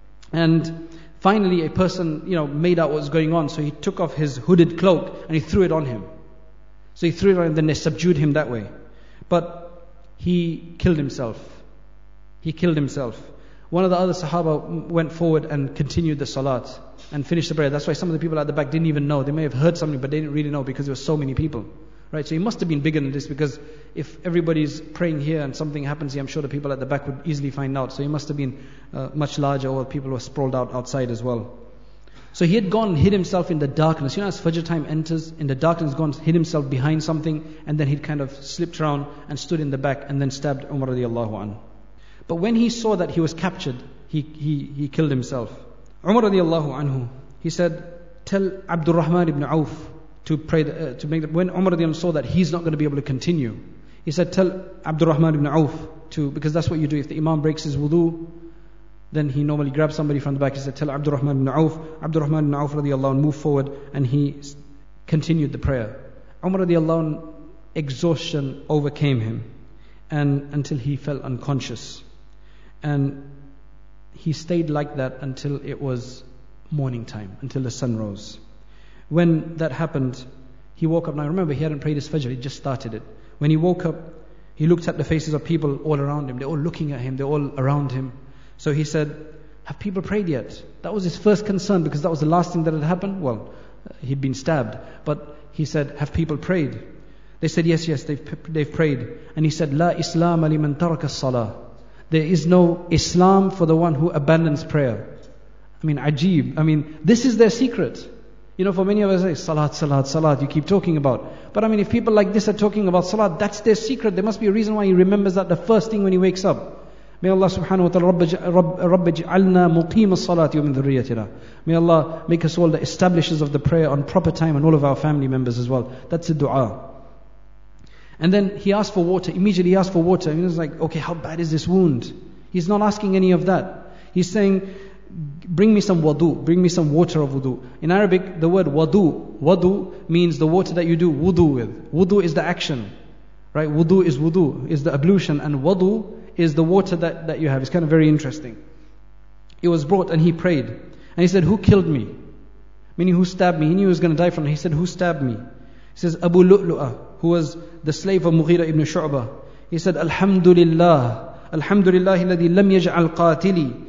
And finally a person, you know, made out what was going on. So he took off his hooded cloak and he threw it on him. So he threw it on him, and then they subdued him that way. But he killed himself. He killed himself. One of the other Sahaba went forward and continued the salat and finished the prayer. That's why some of the people at the back didn't even know. They may have heard something, but they didn't really know, because there were so many people. Right? So he must have been bigger than this, because if everybody's praying here and something happens here, I'm sure the people at the back would easily find out. So he must have been uh, much larger, or people were sprawled out outside as well. So he had gone and hid himself in the darkness. You know, as Fajr time enters, in the darkness, gone, hid himself behind something, and then he'd kind of slipped around and stood in the back and then stabbed Umar radiallahu anhu. But when he saw that he was captured, he he he killed himself. Umar radiallahu anhu, he said, tell Abdurrahman ibn Auf to pray, the, uh, to make the, when Umar radiallahu anhu saw that he's not going to be able to continue, he said, tell Abdurrahman ibn Auf to, because that's what you do. If the Imam breaks his wudu, then he normally grabs somebody from the back. He said, tell Abdurrahman ibn Auf. Abdurrahman ibn Auf radiallahu anhu moved forward and he continued the prayer. Umar radiallahu anhu, exhaustion overcame him, and until he fell unconscious. And he stayed like that until it was morning time, until the sun rose. When that happened, he woke up. Now remember, he hadn't prayed his Fajr, he just started it. When he woke up, he looked at the faces of people all around him. They're all looking at him, they're all around him. So he said, have people prayed yet? That was his first concern, because that was the last thing that had happened. Well, he'd been stabbed. But he said, have people prayed? They said, yes, yes, they've, they've prayed. And he said, La Islam liman taraka as-salah. There is no Islam for the one who abandons prayer. I mean, ajib. I mean, this is their secret. You know, for many of us, say, salat, salat, salat, you keep talking about. But I mean, if people like this are talking about salat, that's their secret. There must be a reason why he remembers that the first thing when he wakes up. May Allah subhanahu wa ta'ala, Rabbi ja'alna muqim as-salati wa min dhurriyyatina. May Allah make us all the establishers of the prayer on proper time and all of our family members as well. That's a dua. And then he asked for water. Immediately he asked for water. And he was like, okay, how bad is this wound? He's not asking any of that. He's saying, bring me some wudu, bring me some water of wudu. In Arabic, the word wudu, wudu means the water that you do wudu with. Wudu is the action, right? Wudu is wudu, is the ablution, and wudu is the water that, that you have. It's kind of very interesting. It was brought and he prayed. And he said, who killed me? Meaning, who stabbed me? He knew he was going to die from it. He said, who stabbed me? He says, Abu Lu'lu'ah, who was the slave of Mughira ibn Shu'bah. He said, Alhamdulillah, Alhamdulillah, alladhi lam yaj'al qatili.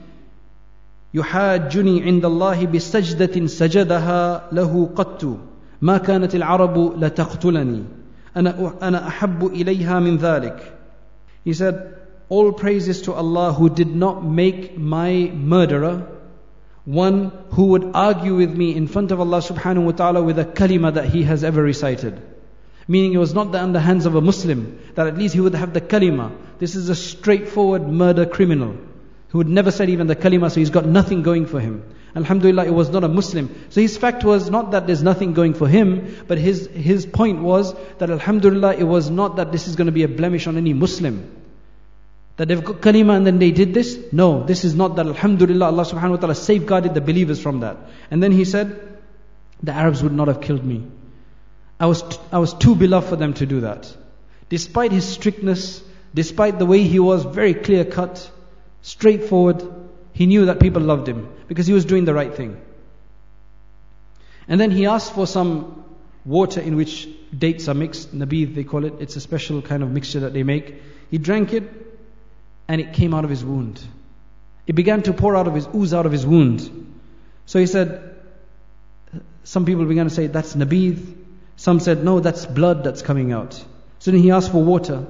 يحاجني عند الله بسجدة سجدها له قط ما كانت العرب لتقتلني أنا أنا أحب إليها من ذلك. He said, all praises to Allah who did not make my murderer one who would argue with me in front of Allah subhanahu wa ta'ala with a kalima that he has ever recited. Meaning it was not in the hands of a Muslim, that at least he would have the kalima. This is a straightforward murder criminal who would never said even the kalima, so he's got nothing going for him. Alhamdulillah, it was not a Muslim. So his fact was not that there's nothing going for him, but his, his point was that Alhamdulillah, it was not that this is going to be a blemish on any Muslim. That they've got kalima and then they did this. No, this is not that. Alhamdulillah, Allah subhanahu wa ta'ala safeguarded the believers from that. And then he said, the Arabs would not have killed me. I was, t- I was too beloved for them to do that. Despite his strictness, despite the way he was very clear cut, straightforward, he knew that people loved him because he was doing the right thing. And then he asked for some water in which dates are mixed, nabidh they call it. It's a special kind of mixture that they make. He drank it and it came out of his wound. It began to pour out of his, ooze out of his wound. So he said, some people began to say, that's nabidh. Some said, no, that's blood that's coming out. So then he asked for water.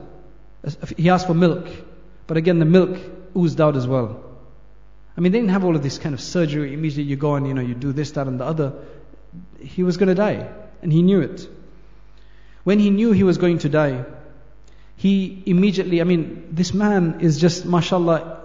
He asked for milk. But again, the milk oozed out as well. I mean, they didn't have all of this kind of surgery. Immediately you go and, you know, you do this, that and the other. He was going to die. And he knew it. When he knew he was going to die, he immediately, I mean, this man is just, mashallah,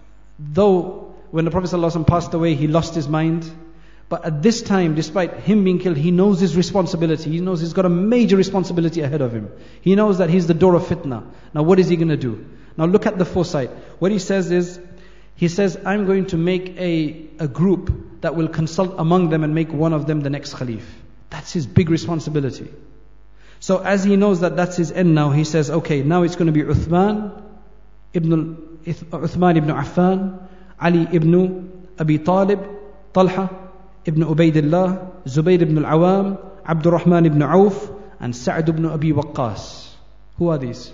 though when the Prophet ﷺ passed away, he lost his mind. But at this time, despite him being killed, he knows his responsibility. He knows he's got a major responsibility ahead of him. He knows that he's the door of fitna. Now what is he going to do? Now look at the foresight. What he says is, he says, I'm going to make a, a group that will consult among them and make one of them the next Khalif. That's his big responsibility. So as he knows that that's his end now, he says, okay, now it's going to be Uthman ibn, Uthman ibn Affan, Ali ibn Abi Talib, Talha ibn Ubaidillah, Zubayr ibn al-Awam, Abdul Rahman ibn Auf, and Sa'd ibn Abi Waqqas. Who are these?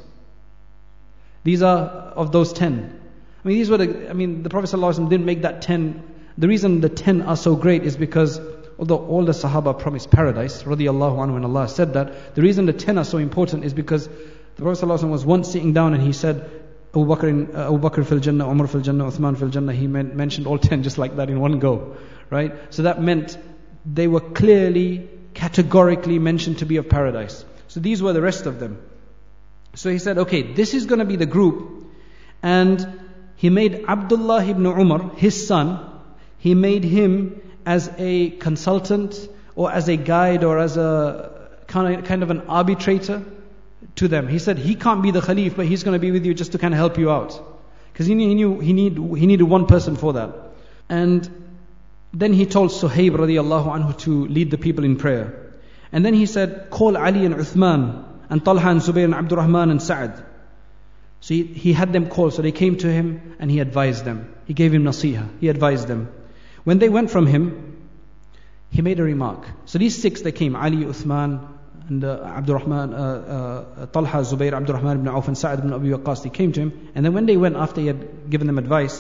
These are of those ten. I mean, these were the, I mean, the Prophet ﷺ didn't make that ten. The reason the ten are so great is because, although all the Sahaba promised paradise, radiyallahu anhu, when Allah said that, the reason the ten are so important is because the Prophet ﷺ was once sitting down and he said, Abu Bakr, in, uh, Abu Bakr fil Jannah, Umar fil Jannah, Uthman fil Jannah. He men- mentioned all ten just like that in one go, right? So that meant they were clearly, categorically mentioned to be of paradise. So these were the rest of them. So he said, okay, this is going to be the group. And he made Abdullah ibn Umar, his son, he made him as a consultant or as a guide or as a kind of, kind of an arbitrator to them. He said, he can't be the Khalif, but he's going to be with you just to kind of help you out. Because he knew, he knew he, need, he needed one person for that. And then he told Suhaib radiallahu anhu to lead the people in prayer. And then he said, call Ali and Uthman and Talha and Zubayr and Abdul Rahman and Sa'd. So he, he had them call. So they came to him and he advised them. He gave him nasiha. He advised them. When they went from him, he made a remark. So these six, they came, Ali, Uthman, and uh, Abdul Rahman, uh, uh, Talha, Zubayr, Abdul Rahman ibn Auf, and Sa'd ibn Abi Waqqas, they came to him. And then when they went, after he had given them advice,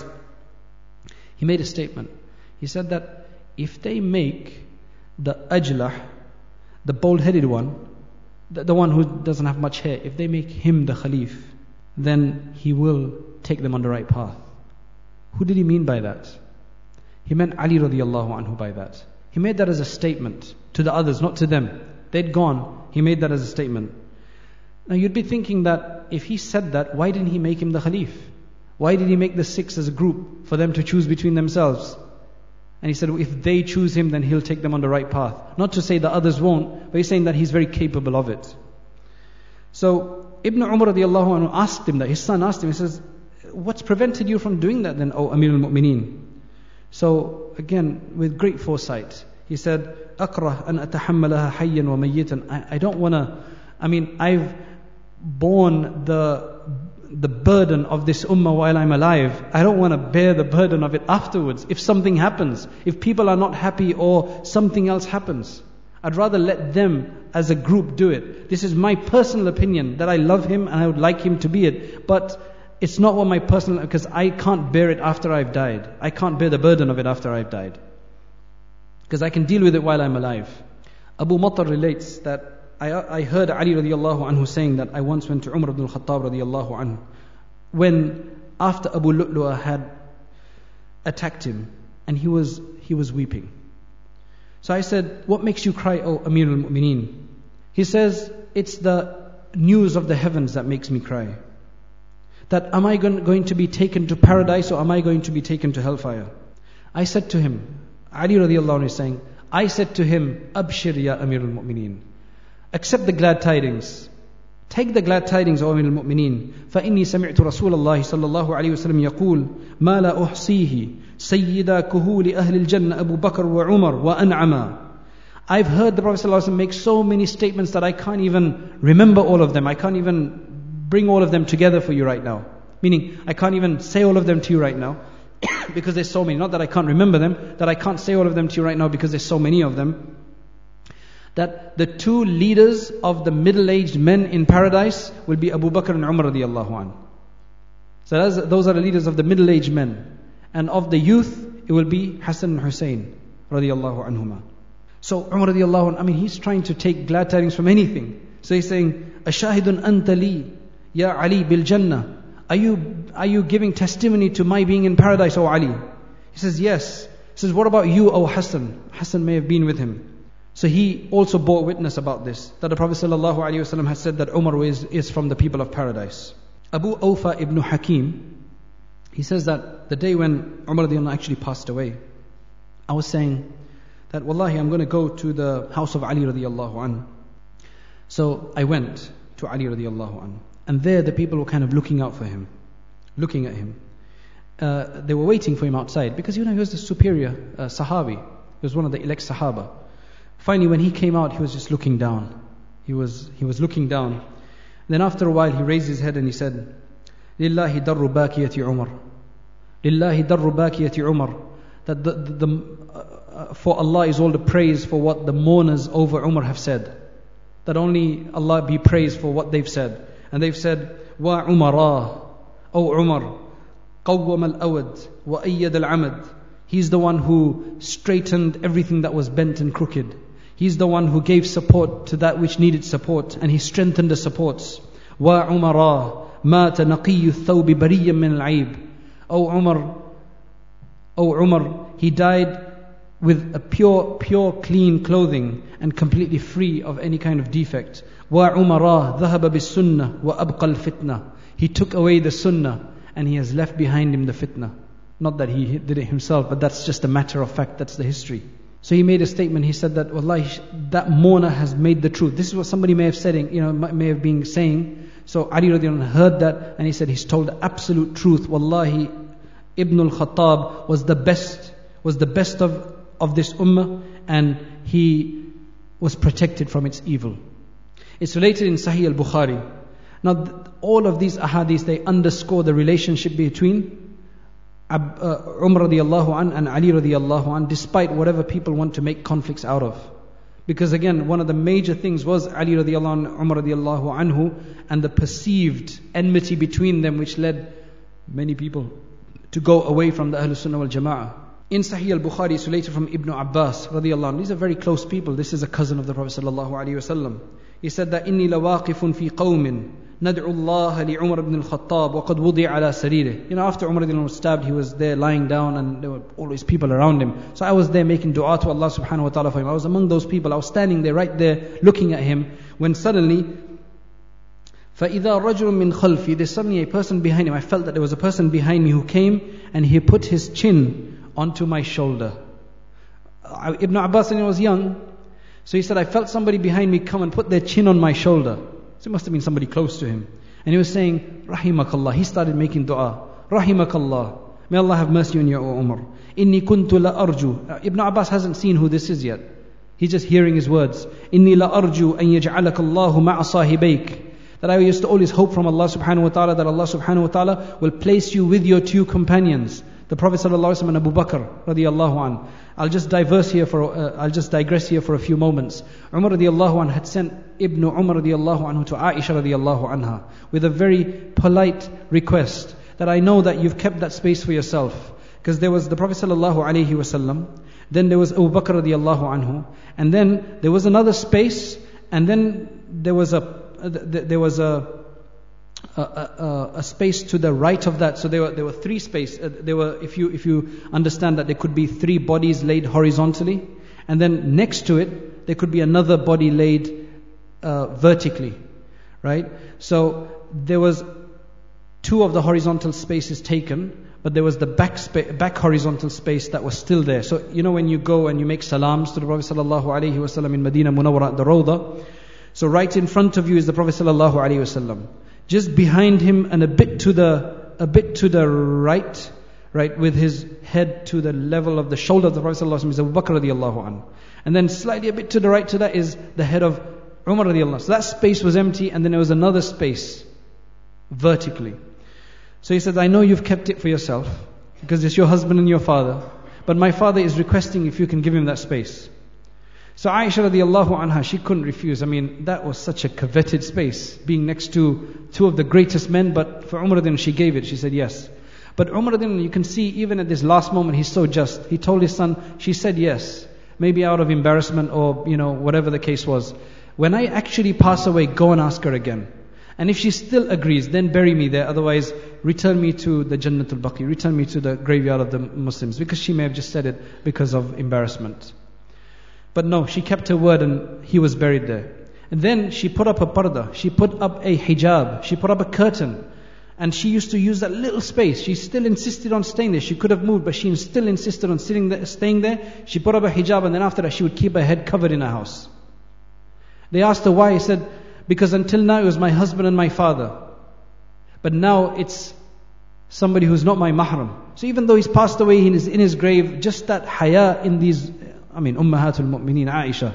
he made a statement. He said that if they make the ajlah, the bold-headed one, the, the one who doesn't have much hair, if they make him the Khalif, then he will take them on the right path. Who did he mean by that? He meant Ali radiallahu anhu by that. He made that as a statement to the others, not to them. They'd gone, he made that as a statement. Now you'd be thinking that if he said that, why didn't he make him the Khalif? Why did he make the six as a group for them to choose between themselves? And he said, if they choose him, then he'll take them on the right path. Not to say the others won't, but he's saying that he's very capable of it. So Ibn Umar radiallahu anhu asked him that, his son asked him, he says, what's prevented you from doing that then, O Amir al-Mu'mineen? So again, with great foresight, he said, أَكْرَهْ أَنْ أَتَحَمَّلَهَا حَيًّا وَمَيِّتًا. I, I don't want to, I mean, I've borne the the burden of this ummah while I'm alive. I don't want to bear the burden of it afterwards. If something happens, if people are not happy or something else happens, I'd rather let them as a group do it. This is my personal opinion, that I love him and I would like him to be it. But it's not what my personal, because I can't bear it after I've died. I can't bear the burden of it after I've died. Because I can deal with it while I'm alive. Abu Matar relates that I, I heard Ali radiallahu anhu saying that I once went to Umar ibn al-Khattab radiallahu anhu when after Abu Lu'lu'ah had attacked him and he was he was weeping. So I said, what makes you cry, O Amir al-Mu'mineen? He says, it's the news of the heavens that makes me cry. That am I going to be taken to paradise or am I going to be taken to hellfire? I said to him, Ali radiallahu anhu is saying, I said to him, Abshir ya Amir al-Mu'mineen. Accept the glad tidings. Take the glad tidings, O Amir al-Mu'mineen. فَإِنِّي سَمِعْتُ رَسُولَ اللَّهِ صَلَّى اللَّهُ عَلَيْهِ وسلم يقول ما لا أحصيه سيدا كهول أهل الجنة أبو بكر وعمر وأنعما. I've heard the Prophet ﷺ make so many statements that I can't even remember all of them. I can't even bring all of them together for you right now. Meaning, I can't even say all of them to you right now because there's so many. Not that I can't remember them, that I can't say all of them to you right now because there's so many of them. That the two leaders of the middle-aged men in paradise will be Abu Bakr and Umar radiallahu anhu. So those, those are the leaders of the middle-aged men. And of the youth, it will be Hassan and Hussein radiallahu anhuma. So Umar radiallahu anhu, I mean, he's trying to take glad tidings from anything. So he's saying, Ashahidun anta li, ya Ali bil Jannah. Are you, are you giving testimony to my being in paradise, O Ali? He says, yes. He says, what about you, O Hassan? Hassan may have been with him. So he also bore witness about this, that the Prophet ﷺ has said that Umar is, is from the people of paradise. Abu Awfa ibn Hakim, he says that the day when Umar actually passed away, I was saying that wallahi I'm going to go to the house of Ali radiallahu anhu. So I went to Ali radiallahu anhu, and there the people were kind of looking out for him, looking at him. Uh, they were waiting for him outside because you know he was the superior uh, Sahabi. He was one of the elect Sahaba. Finally, when he came out, he was just looking down. He was he was looking down. Then after a while, he raised his head and he said, "Lillahi darru bakiyati Umar. Lillahi darru bakiyati Umar." That the, the, the uh, for Allah is all the praise for what the mourners over Umar have said. That only Allah be praised for what they've said. And they've said, "Wa Umara, O Umar, qawwam al-awad wa ayyad al-amad." He's the one who straightened everything that was bent and crooked. He's the one who gave support to that which needed support, and he strengthened the supports. Wa Umara, mata naqiyyu thawbi bariyyan min al-aib. O Umar, O Umar, he died with a pure, pure, clean clothing and completely free of any kind of defect. Wa Umara, dhahaba bis sunnah wa abqa al-fitna. He took away the sunnah and he has left behind him the fitna. Not that he did it himself, but that's just a matter of fact, that's the history. So he made a statement, he said that, Wallahi, that mourner has made the truth. This is what somebody may have said, you know, may have been saying. So Ali radiallahu anhu heard that and he said, he's told the absolute truth. Wallahi, Ibn al-Khattab was the best, was the best of, of this ummah, and he was protected from its evil. It's related in Sahih al-Bukhari. Now, all of these ahadith, they underscore the relationship between Uh, Umar radiallahu an and Ali radiallahu an, despite whatever people want to make conflicts out of. Because again, one of the major things was Ali radiallahu an, Umar radiallahu anhu, and the perceived enmity between them, which led many people to go away from the Ahlul Sunnah wal Jama'ah. In Sahih al-Bukhari, it's related from Ibn Abbas radiyallahu anhu. These are very close people. This is a cousin of the Prophet sallallahu alaihi wasallam. He said that إِنِّي لَوَاقِفٌ فِي قَوْمٍ نَدْعُ اللَّهَ لِعُمَرَ بْنِ الْخَطَّابِ وَقَدْ وُضِعَ عَلَى سَرِيرِهِ. You know, after Umar was stabbed, he was there lying down and there were always people around him. So I was there making dua to Allah subhanahu wa ta'ala for him. I was among those people. I was standing there, right there, looking at him, when suddenly فَإِذَا رَجُلٌ مِّنْ خَلْفِي, there's suddenly a person behind him. I felt that there was a person behind me who came and he put his chin onto my shoulder. Ibn Abbas, when he was young, so he said, I felt somebody behind me come and put their chin on my shoulder. So it must have been somebody close to him. And he was saying, Rahimakallah. He started making dua. Rahimakallah. May Allah have mercy on you, O Umar. Inni kuntu la arju. Ibn Abbas hasn't seen who this is yet. He's just hearing his words. Inni la arju an yaj'alaka Allahu ma'a sahibayk. That I used to always hope from Allah subhanahu wa ta'ala that Allah subhanahu wa ta'ala will place you with your two companions, the Prophet sallallahu alaihi wasallam and Abu Bakr radiyallahu an. I'll just diverse here for uh, I'll just digress here for a few moments. Umar radiyallahu an had sent Ibn Umar radiyallahu anhu to Aisha radiyallahu anha with a very polite request that I know that you've kept that space for yourself, because there was the Prophet sallallahu alaihi wasallam, then there was Abu Bakr radiyallahu anhu, and then there was another space, and then there was a there was a A, a, a space to the right of that. So there were there were three spaces. Uh, there were, if you if you understand that there could be three bodies laid horizontally, and then next to it there could be another body laid uh, vertically, right? So there was two of the horizontal spaces taken, but there was the back spa- back horizontal space that was still there. So you know when you go and you make salams to the Prophet sallallahu alaihi wasallam in Medina Munawwara at the Rawda, so right in front of you is the Prophet sallallahu alaihi wasallam. Just behind him and a bit to the a bit to the right, right, with his head to the level of the shoulder of the Prophet sallallahu alaihi wasallam is Abu Bakr radiyallahu anhu. And then slightly a bit to the right to that is the head of Umar radiyallahu anhu. So that space was empty, and then there was another space vertically. So he said, I know you've kept it for yourself because it's your husband and your father, but my father is requesting if you can give him that space. So Aisha radiallahu anha, she couldn't refuse. I mean, that was such a coveted space, being next to two of the greatest men, but for Umar then she gave it, she said yes. But Umar then, you can see even at this last moment, he's so just. He told his son, she said yes, maybe out of embarrassment or, you know, whatever the case was. When I actually pass away, go and ask her again. And if she still agrees, then bury me there, otherwise return me to the Jannatul Baqi, return me to the graveyard of the Muslims, because she may have just said it because of embarrassment. But no, she kept her word and he was buried there. And then she put up a parda, she put up a hijab, she put up a curtain. And she used to use that little space. She still insisted on staying there. She could have moved, but she still insisted on sitting there, staying there. She put up a hijab, and then after that she would keep her head covered in her house. They asked her why. He said, because until now it was my husband and my father. But now it's somebody who's not my mahram. So even though he's passed away in his, in his grave, just that haya in these, I mean, Ummahatul Mu'mineen, Aisha,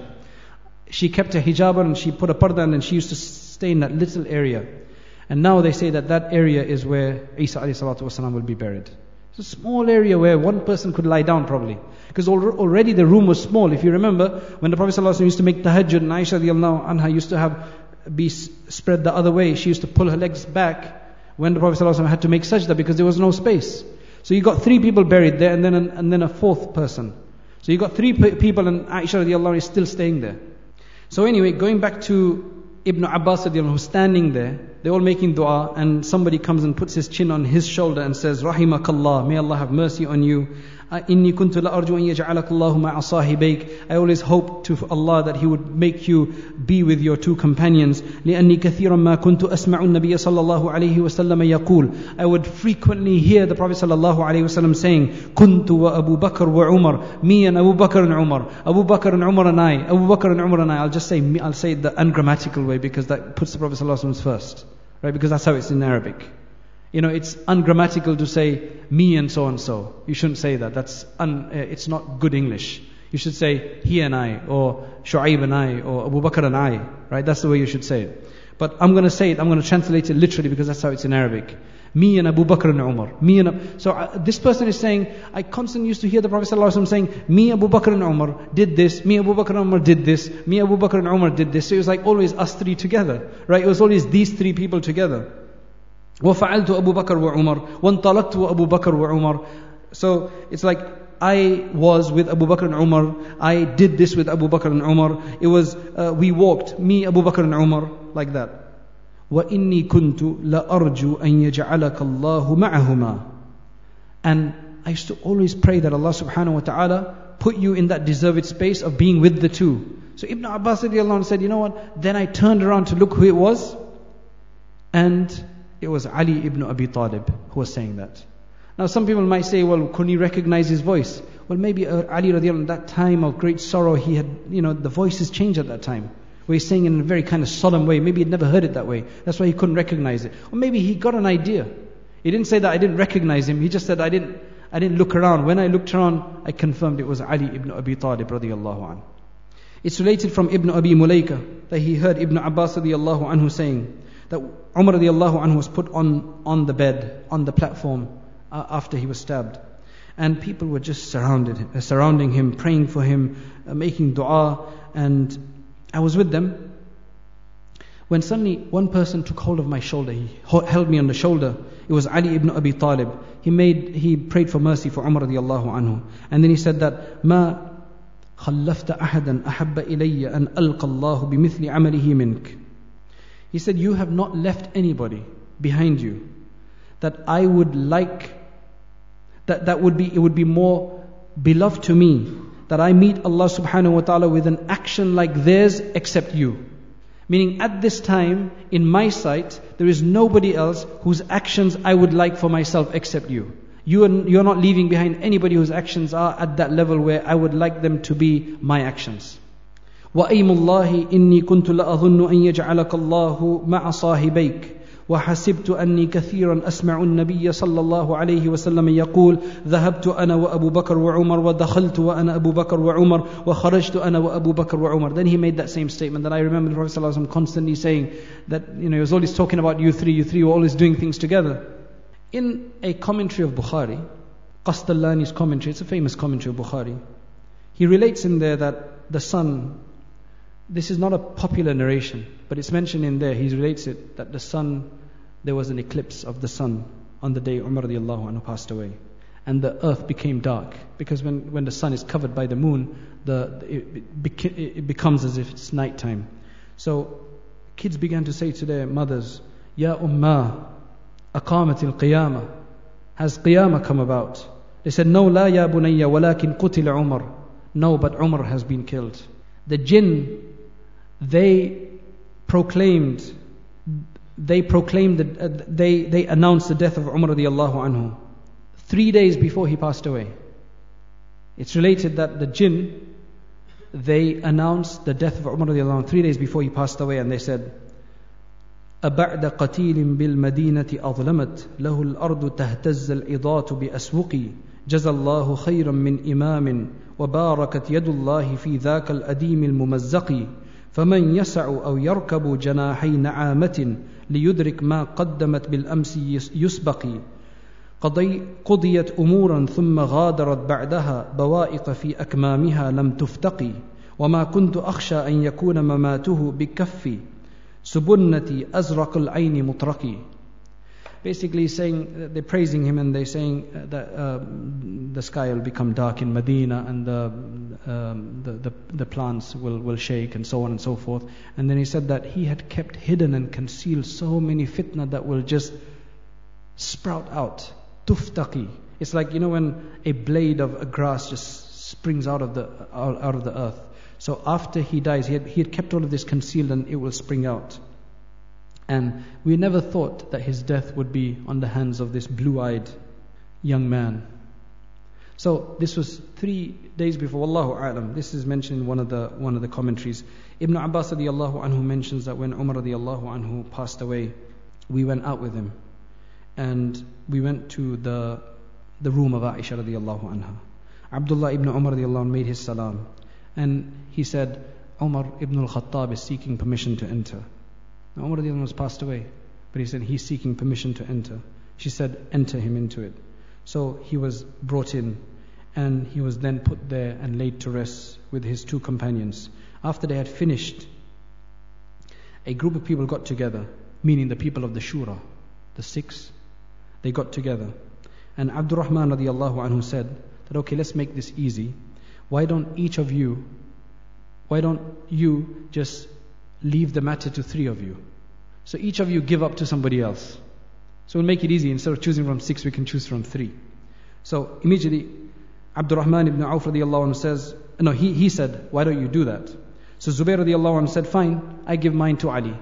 she kept her hijab on and she put a parda, and then she used to stay in that little area. And now they say that that area is where Isa alayhi salatu wasalam will be buried. It's a small area where one person could lie down probably. Because already the room was small. If you remember, when the Prophet sallallahu alaihi wasallam used to make tahajjud, and Aisha radiallahu anha used to have, be spread the other way, she used to pull her legs back when the Prophet sallallahu alaihi wasallam had to make sajda, because there was no space. So you got three people buried there, and then an, and then a fourth person. So you got three p- people, and Aisha radiallahu anha is still staying there. So anyway, going back to Ibn Abbas radiallahu anhu, who's standing there, they're all making dua, and somebody comes and puts his chin on his shoulder and says, Rahimakallah, may Allah have mercy on you. Inni kuntu la arju an yaj'alaka Allahu ma'a sahibayk. I always hope to Allah that He would make you be with your two companions. لأني كثيرا ما كنت أسمع النبي صلى الله عليه وسلم يقول. I would frequently hear the Prophet صلى الله عليه وسلم saying, كنت وأبو بكر وعمر. Me and Abu Bakr and Umar. Abu Bakr and Umar and I. Abu Bakr and Umar and I. I'll just say, I'll say it the ungrammatical way, because that puts the Prophet صلى الله عليه وسلم first. Right? Because that's how it's in Arabic. You know, it's ungrammatical to say me and so and so. You shouldn't say that. That's un, uh, it's not good English. You should say he and I, or Shu'aib and I, or Abu Bakr and I. Right? That's the way you should say it. But I'm going to say it, I'm going to translate it literally, because that's how it's in Arabic. Me and Abu Bakr and Umar. Me and Abu, so uh, this person is saying, I constantly used to hear the Prophet ﷺ saying, me, Abu Bakr and Umar did this, me, Abu Bakr and Umar did this, me, Abu Bakr and Umar did this. So it was like always us three together. Right? It was always these three people together. وَفَعَلْتُ أَبُو بَكْرَ وَعُمَرْ وَانْطَلَقْتُ أَبُو بَكْرَ وَعُمَرْ. So it's like I was with Abu Bakr and Umar, I did this with Abu Bakr and Umar, it was, uh, we walked, me, Abu Bakr and Umar, like that. وَإِنِّي كُنْتُ لَأَرْجُو أَن يَجْعَلَكَ اللَّهُ مَعَهُمَا. And I used to always pray that Allah subhanahu wa ta'ala put you in that deserved space of being with the two. So Ibn Abbas radiallahu anhu said, you know what, then I turned around to look who it was, and it was Ali ibn Abi Talib who was saying that. Now some people might say, well, couldn't he recognize his voice? Well, maybe Ali radiallahu anhu, that time of great sorrow, he had, you know, the voices changed at that time, where he's saying in a very kind of solemn way. Maybe he'd never heard it that way. That's why he couldn't recognize it. Or maybe he got an idea. He didn't say that I didn't recognize him. He just said I didn't, I didn't look around. When I looked around, I confirmed it was Ali ibn Abi Talib radiallahu anhu. It's related from Ibn Abi Mulaika that he heard Ibn Abbas radiallahu anhu saying that Umar radiallahu anhu was put on, on the bed, on the platform uh, after he was stabbed. And people were just surrounded, uh, surrounding him, praying for him, uh, making dua. And I was with them when suddenly one person took hold of my shoulder. He held me on the shoulder. It was Ali ibn Abi Talib. He made, he prayed for mercy for Umar radiallahu anhu. And then he said that, ما خلفت أحدا أحب إلي أن ألقى الله بمثل عمله منك. He said, you have not left anybody behind you that I would like, that, that would be, it would be more beloved to me that I meet Allah subhanahu wa ta'ala with an action like theirs except you. Meaning at this time, in my sight, there is nobody else whose actions I would like for myself except you. You are, you're not leaving behind anybody whose actions are at that level where I would like them to be my actions. وَأَيْمُ اللَّهِ إِنِّي كُنْتُ لَأَظُنُّ أَن يَجْعَلَكَ اللَّهُ مَعَ صَاحِبَيْكَ وحسبت أني كثيرا أسمع النبي صلى الله عليه وسلم يقول ذهبت أنا وأبو بكر وعمر ودخلت وأنا أبو بكر وعمر وخرجت أنا وأبو بكر وعمر. Then he made that same statement that I remember the Prophet ﷺ constantly saying that, you know, he was always talking about you three, you three were always doing things together. In a commentary of Bukhari, Qastallani's commentary, it's a famous commentary of Bukhari, he relates in there that the sun, this is not a popular narration, but it's mentioned in there, he relates it, that the sun, there was an eclipse of the sun on the day Umar radiallahu anhu passed away. And the earth became dark, because when, when the sun is covered by the moon, the, it, beca- it becomes as if it's night time. So kids began to say to their mothers, Ya Ummah, aqamat al-qiyamah. Has qiyamah come about? They said, no, la ya bunayya, walakin qutil Umar. No, but Umar has been killed. The jinn, they proclaimed, they proclaimed, the, uh, they, they announced the death of Umar radiallahu anhu three days before he passed away. It's related that the jinn, they announced the death of Umar radiallahu anhu three days before he passed away, and they said, أبعد قتيل بالمدينة أظلمت له الأرض تهتز العظات بأسوقي جزى الله خيرا من إمام وباركت يد الله في ذاك الأديم الممزق فمن يسع أو يركب جناحي نعامة ليدرك ما قدمت بالأمس يسبق قضي قضيت أمورا ثم غادرت بعدها بوائق في أكمامها لم تفتقي وما كنت أخشى أن يكون مماته بكفي سبنتي أزرق العين مطرقي. Basically saying, they're praising him and they're saying that uh, the sky will become dark in Medina and the, um, the, the, the plants will, will shake and so on and so forth. And then he said that he had kept hidden and concealed so many fitna that will just sprout out. Tuftaqi. It's like, you know, when a blade of a grass just springs out of the, out, out of the earth. So after he dies, he had, he had kept all of this concealed and it will spring out. And we never thought that his death would be on the hands of this blue-eyed young man. So this was three days before. Wallahu a'lam. This is mentioned in one of the one of the commentaries. Ibn Abbas radiallahu anhu mentions that when Umar radiallahu anhu passed away, we went out with him, and we went to the the room of Aisha radiallahu anha. Abdullah ibn Umar radiallahu anhu made his salam, and he said, Umar ibn al-Khattab is seeking permission to enter. Now, Umar radiallahu anhu was passed away, but he said he's seeking permission to enter. She said, enter him into it. So he was brought in, and he was then put there and laid to rest with his two companions. After they had finished, a group of people got together, meaning the people of the Shura, the six, they got together. And Abdurrahman radiallahu anhu said that, okay, let's make this easy. Why don't each of you, why don't you just leave the matter to three of you? So each of you give up to somebody else. So we'll make it easy. Instead of choosing from six, we can choose from three. So immediately, Abdurrahman ibn Auf radiallahu anhu says, no, he, he said, why don't you do that? So Zubayr radiallahu anhu said, fine, I give mine to Ali.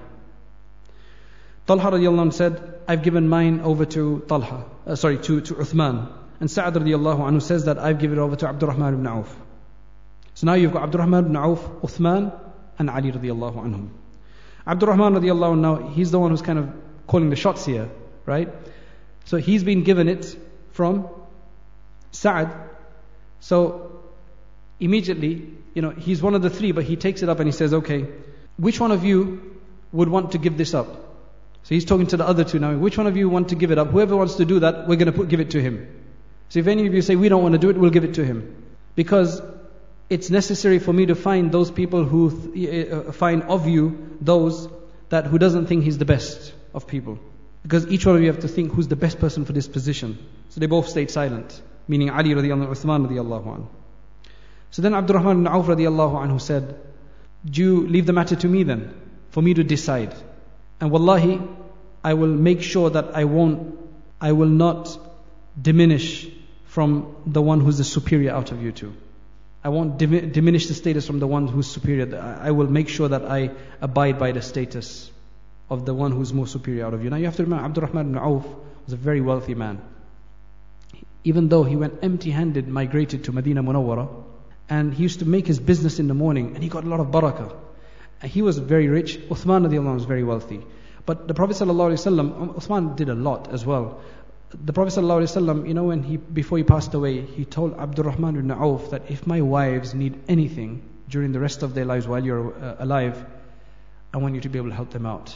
Talha radiallahu anhu said, I've given mine over to Talha, uh, sorry, to, to Uthman. And Sa'ad radiallahu anhu says that I've given it over to Abdurrahman ibn Auf. So now you've got Abdurrahman ibn Auf, Uthman, and Ali radiallahu anhum. Abdurrahman radiallahu anhu, now he's the one who's kind of calling the shots here, right? So he's been given it from Sa'ad. So immediately, you know, he's one of the three, but he takes it up and he says, okay, which one of you would want to give this up? So he's talking to the other two now. Which one of you want to give it up? Whoever wants to do that, we're going to put, give it to him. So if any of you say, we don't want to do it, we'll give it to him. Because it's necessary for me to find those people who th- uh, find of you those that who doesn't think he's the best of people. Because each one of you have to think who's the best person for this position. So they both stayed silent, meaning Ali radiallahu anhu, Uthman radiallahu anhu. So then Abdurrahman ibn Auf radiallahu anhu said, do you leave the matter to me then, for me to decide? And wallahi, I will make sure that I won't, I will not diminish from the one who's the superior out of you two. I won't dim- diminish the status from the one who's superior. I will make sure that I abide by the status of the one who's more superior out of you. Now you have to remember, Abdurrahman ibn Auf was a very wealthy man. Even though he went empty-handed, migrated to Medina Munawwara, and he used to make his business in the morning, and he got a lot of barakah. He was very rich. Uthman radiallahu anhu was very wealthy. But the Prophet sallallahu alaihi wasallam, Uthman did a lot as well. The Prophet sallallahu alaihi wasallam, you know, when he before he passed away, he told Abdurrahman ibn Auf that if my wives need anything during the rest of their lives while you're uh, alive, I want you to be able to help them out.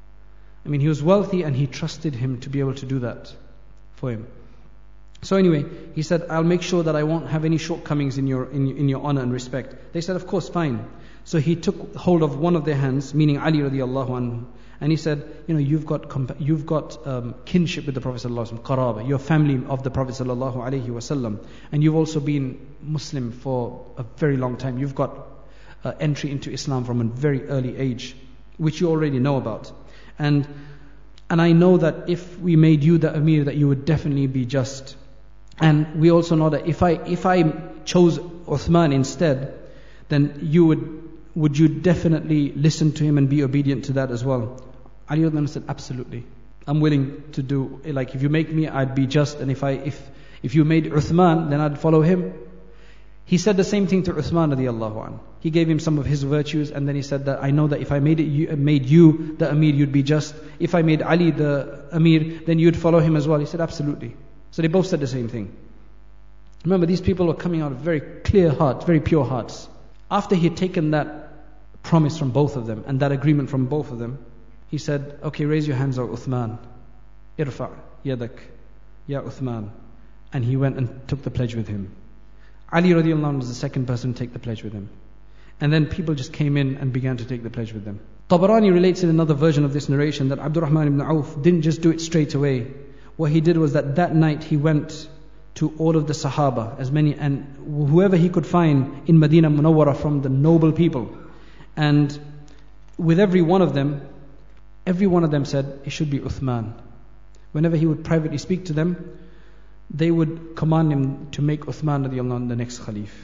I mean, he was wealthy and he trusted him to be able to do that for him. So anyway, he said, I'll make sure that I won't have any shortcomings in your in, in your honor and respect. They said, of course, fine. So he took hold of one of their hands, meaning Ali radiallahu anhu, and he said, you know, you've got compa- you've got um, kinship with the Prophet sallallahu alaihi wasallam, qaraba, you're family of the Prophet sallallahu alaihi wasallam, and you've also been Muslim for a very long time. You've got uh, entry into Islam from a very early age, which you already know about. And and I know that if we made you the Amir, that you would definitely be just. And we also know that if I if I chose Uthman instead, then you would would you definitely listen to him and be obedient to that as well? Ali radiallahu anhu said, absolutely. I'm willing to do, like if you make me, I'd be just, and if I if if you made Uthman, then I'd follow him. He said the same thing to Uthman radiallahu anhu. He gave him some of his virtues, and then he said that I know that if I made it, you, made you the Amir, you'd be just. If I made Ali the Amir, then you'd follow him as well. He said, absolutely. So they both said the same thing. Remember, these people were coming out of very clear hearts, very pure hearts. After he had taken that promise from both of them and that agreement from both of them, he said, okay, raise your hands, O Uthman. Irfa' yadak, ya Uthman. And he went and took the pledge with him. Ali radiallahu anhu was the second person to take the pledge with him. And then people just came in and began to take the pledge with them. Tabarani relates in another version of this narration that Abdurrahman ibn Auf didn't just do it straight away. What he did was that that night he went to all of the Sahaba, as many, and whoever he could find in Medina Munawwara from the noble people. And with every one of them, every one of them said, it should be Uthman. Whenever he would privately speak to them, they would command him to make Uthman radiallahu anhu the next Khalif.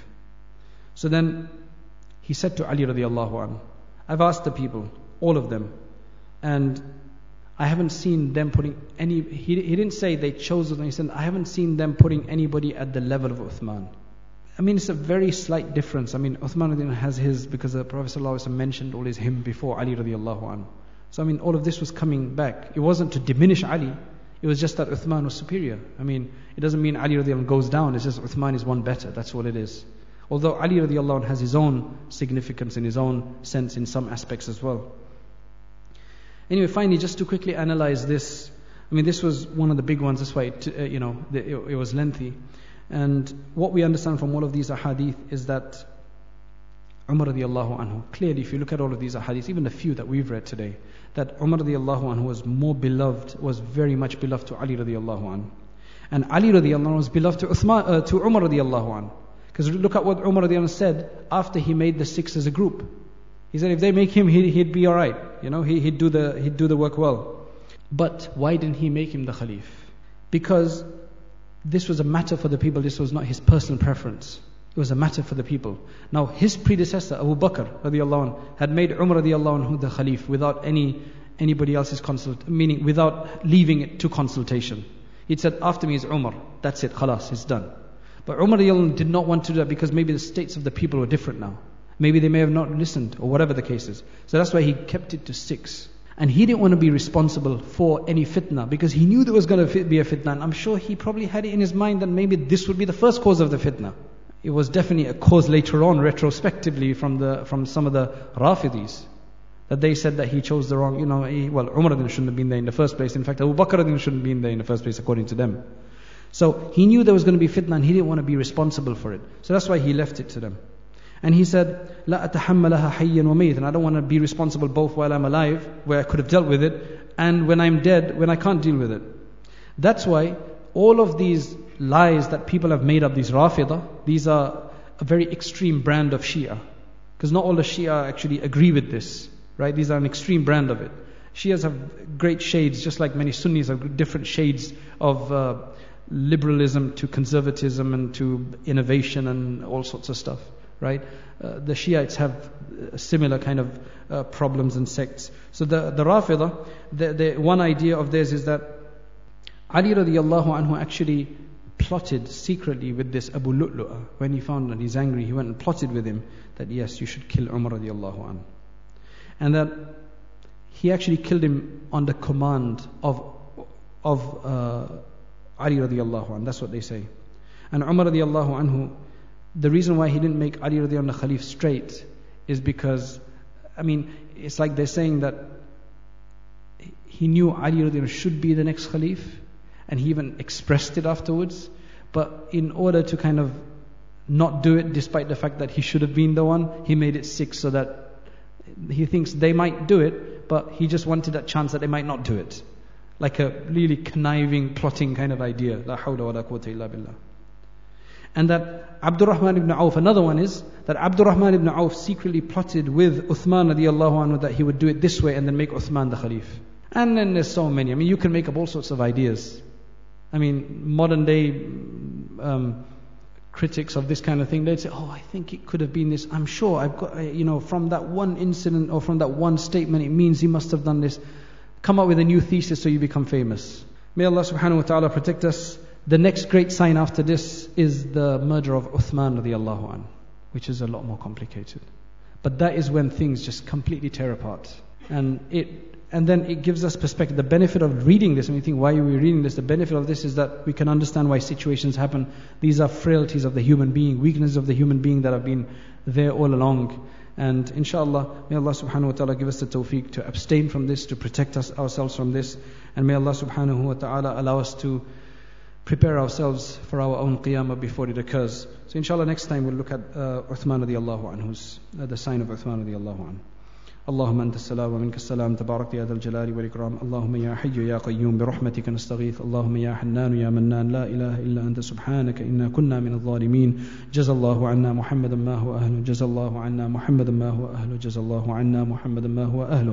So then he said to Ali radiallahu anhu, I've asked the people, all of them, and I haven't seen them putting any, he, he didn't say they chose Uthman, he said, I haven't seen them putting anybody at the level of Uthman. I mean, it's a very slight difference. I mean, Uthman has his, because the Prophet ﷺ mentioned all his him before Ali radiallahu anhu. So I mean, all of this was coming back. It wasn't to diminish Ali, it was just that Uthman was superior. I mean, it doesn't mean Ali radiallahu anhu goes down, it's just Uthman is one better, that's what it is. Although Ali radiallahu anhu has his own significance in his own sense in some aspects as well. Anyway, finally, just to quickly analyze this, I mean, this was one of the big ones, that's why it, uh, you know, the, it, it was lengthy. And what we understand from all of these ahadith is that Umar radiallahu anhu, clearly if you look at all of these ahadith, even the few that we've read today, that Umar radiallahu anhu was more beloved, was very much beloved to Ali radiallahu anhu. And Ali radiallahu anhu was beloved to, Uthman, uh, to Umar radiallahu anhu. Because look at what Umar radiallahu anhu said after he made the six as a group. He said if they make him, he'd, he'd be alright. You know, he, he'd, do the, he'd do the work well. But why didn't he make him the Khalif? Because this was a matter for the people, this was not his personal preference. It was a matter for the people. Now his predecessor, Abu Bakr radiallahu anhu, had made Umar radiallahu anhu the Khalif without any anybody else's consult, meaning without leaving it to consultation. He'd said, after me is Umar, that's it, khalas, it's done. But Umar radiallahu anhu did not want to do that because maybe the states of the people were different now. Maybe they may have not listened, or whatever the case is. So that's why he kept it to six. And he didn't want to be responsible for any fitna, because he knew there was going to be a fitna. And I'm sure he probably had it in his mind that maybe this would be the first cause of the fitna. It was definitely a cause later on, retrospectively, from the from some of the Rafidis, that they said that he chose the wrong, you know, he, well, Umar shouldn't have been there in the first place. In fact, Abu Bakr shouldn't have been there in the first place, according to them. So he knew there was going to be fitna, and he didn't want to be responsible for it. So that's why he left it to them. And he said, لا أتحملها حيا وميتا, and I don't want to be responsible both while I'm alive, where I could have dealt with it, and when I'm dead, when I can't deal with it. That's why all of these lies that people have made up, these Rafidah, these are a very extreme brand of Shia. Because not all the Shia actually agree with this, right? These are an extreme brand of it. Shias have great shades, just like many Sunnis have different shades of uh, liberalism to conservatism and to innovation and all sorts of stuff. Right? Uh, the Shiites have uh, similar kind of uh, problems and sects. So the, the Rafidah, the, the one idea of theirs is that Ali radiallahu anhu actually plotted secretly with this Abu Lu'lu'ah. When he found that he's angry, he went and plotted with him that yes, you should kill Umar radiallahu anhu. And that he actually killed him on the command of, of uh, Ali radiallahu anhu. That's what they say. And Umar radiallahu anhu, the reason why he didn't make Ali radiallahu anhu Khalif straight is because, I mean, it's like they're saying that he knew Ali radiallahu anhu should be the next Khalif, and he even expressed it afterwards. But in order to kind of not do it, despite the fact that he should have been the one, he made it six so that he thinks they might do it, but he just wanted that chance that they might not do it. Like a really conniving, plotting kind of idea. La hawla wa la quwwata illa billah. And that Abdurrahman ibn Auf, another one is that Abdurrahman ibn Auf secretly plotted with Uthman radiallahu anhu that he would do it this way and then make Uthman the Khalif. And then there's so many. I mean, you can make up all sorts of ideas. I mean, modern day um, critics of this kind of thing, they'd say, oh, I think it could have been this. I'm sure I've got, you know, from that one incident or from that one statement, it means he must have done this. Come up with a new thesis so you become famous. May Allah subhanahu wa ta'ala protect us. The next great sign after this is the murder of Uthman radiallahu anhu, which is a lot more complicated. But that is when things just completely tear apart. And it, and then it gives us perspective. The benefit of reading this, and we think, why are we reading this? The benefit of this is that we can understand why situations happen. These are frailties of the human being, weaknesses of the human being that have been there all along. And inshallah, may Allah subhanahu wa ta'ala give us the tawfiq to abstain from this, to protect us ourselves from this. And may Allah subhanahu wa ta'ala allow us to prepare ourselves for our own qiyamah before it occurs. So inshallah next time we'll look at uh, Uthman radiallahu anhu's, uh, the sign of Uthman radiallahu anhu. اللهم أنت السلام ومنك السلام تبارك يا ذا الجلال والإكرام اللهم يا حي يا قيوم برحمتك نستغيث اللهم يا حنان يا منان لا إله إلا أنت سبحانك إنا كنا من الظالمين جزى الله عنا محمدا ما هو أهله جزى الله عنا محمدا ما هو أهله جزى الله عنا محمدا ما هو أهله.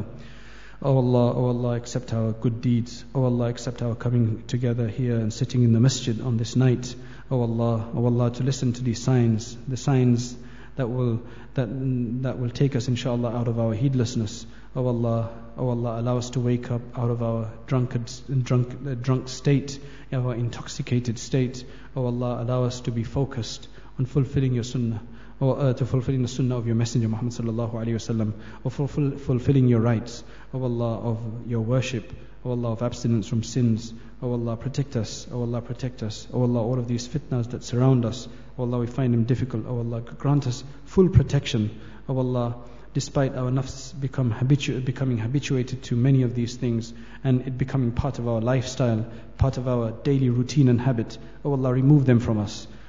Oh Allah, oh Allah, accept our good deeds. Oh Allah, accept our coming together here and sitting in the masjid on this night. Oh Allah, oh Allah, to listen to these signs, the signs that will that that will take us inshallah out of our heedlessness. Oh Allah, oh Allah, allow us to wake up out of our drunkard, drunk, uh, drunk state, our intoxicated state. Oh Allah, allow us to be focused on fulfilling your sunnah, or uh, to fulfilling the sunnah of your messenger Muhammad sallallahu alaihi wasallam, or fulfill, fulfilling your rights. Oh Allah, of your worship. Oh Allah, of abstinence from sins. Oh Allah, protect us. Oh Allah, protect us. Oh Allah, all of these fitnas that surround us. Oh Allah, we find them difficult. Oh Allah, grant us full protection. Oh Allah, despite our nafs become habitu- becoming habituated to many of these things and it becoming part of our lifestyle, part of our daily routine and habit. Oh Allah, remove them from us.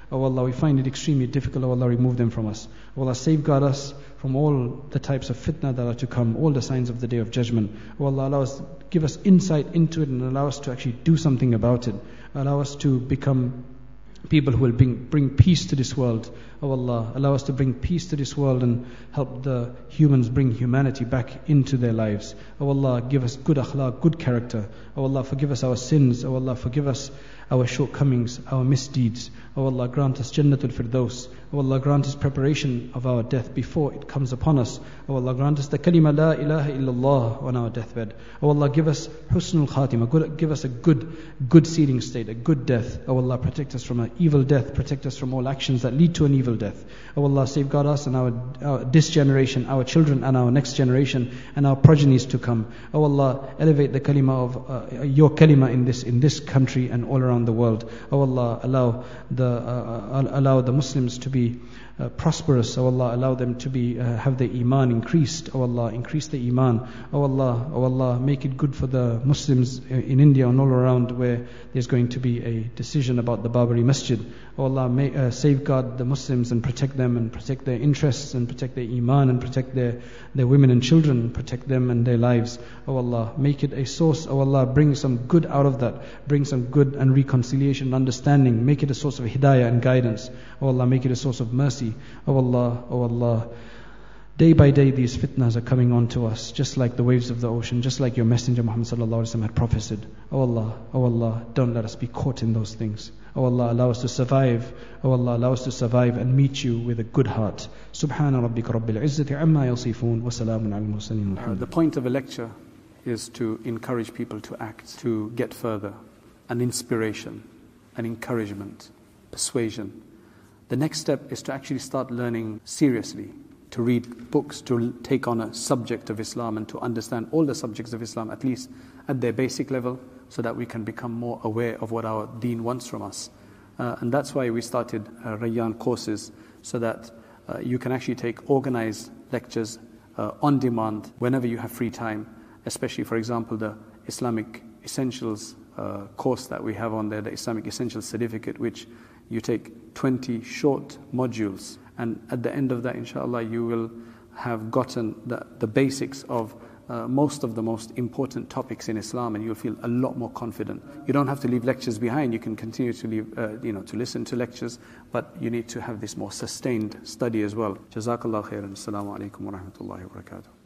Oh Allah, we find it extremely difficult. Oh Allah, remove them from us. Oh Allah, safeguard us from all the types of fitna that are to come, all the signs of the Day of Judgment. Oh Allah, allow us, give us insight into it and allow us to actually do something about it. Allow us to become people who will bring, bring peace to this world. Oh Allah, allow us to bring peace to this world and help the humans bring humanity back into their lives. Oh Allah, give us good akhlaq, good character. Oh Allah, forgive us our sins. Oh Allah, forgive us our shortcomings, our misdeeds. Oh Allah, grant us Jannatul Firdaus. Oh Allah, grant us preparation of our death before it comes upon us. Oh Allah, grant us the kalima la ilaha illallah on our deathbed. Oh Allah, give us husnul khatima, good, give us a good, good sealing state, a good death. Oh Allah, protect us from an evil death, protect us from all actions that lead to an evil death. Oh Allah, safeguard us and our, our this generation, our children and our next generation and our progenies to come. Oh Allah, elevate the kalima of uh, your kalima in this in this country and all around the world. Oh Allah, allow the uh, allow the Muslims to be uh, prosperous. Oh Allah, allow them to be uh, have their iman increased. Oh Allah, increase the iman. Oh Allah, oh Allah, make it good for the Muslims in India and all around where there's going to be a decision about the Babri Masjid. Oh Allah, may, uh, safeguard the Muslims and protect them and protect their interests and protect their iman and protect their, their women and children, protect them and their lives. Oh Allah, make it a source. Oh Allah, bring some good out of that. Bring some good and reconciliation and understanding. Make it a source of hidayah and guidance. Oh Allah, make it a source of mercy. Oh Allah, oh Allah. Day by day these fitnas are coming on to us, just like the waves of the ocean, just like your Messenger Muhammad sallallahu alaihi wasallam had prophesied. Oh Allah, oh Allah, don't let us be caught in those things. Oh Allah, allow us to survive. Oh Allah, allow us to survive and meet you with a good heart. Subhana rabbika rabbil izzati amma yasifun wa salamun al mursalin. The point of a lecture is to encourage people to act, to get further, an inspiration, an encouragement, persuasion. The next step is to actually start learning seriously, to read books, to take on a subject of Islam and to understand all the subjects of Islam, at least at their basic level, so that we can become more aware of what our deen wants from us. Uh, and that's why we started uh, Rayyan courses, so that uh, you can actually take organized lectures uh, on demand whenever you have free time, especially, for example, the Islamic Essentials uh, course that we have on there, the Islamic Essentials Certificate, which you take twenty short modules, and at the end of that, inshallah, you will have gotten the, the basics of uh, most of the most important topics in Islam, and you'll feel a lot more confident. You don't have to leave lectures behind. You can continue to leave, uh, you know, to listen to lectures, but you need to have this more sustained study as well. Jazakallah khairan. Assalamu alaikum wa rahmatullahi wa barakatuh.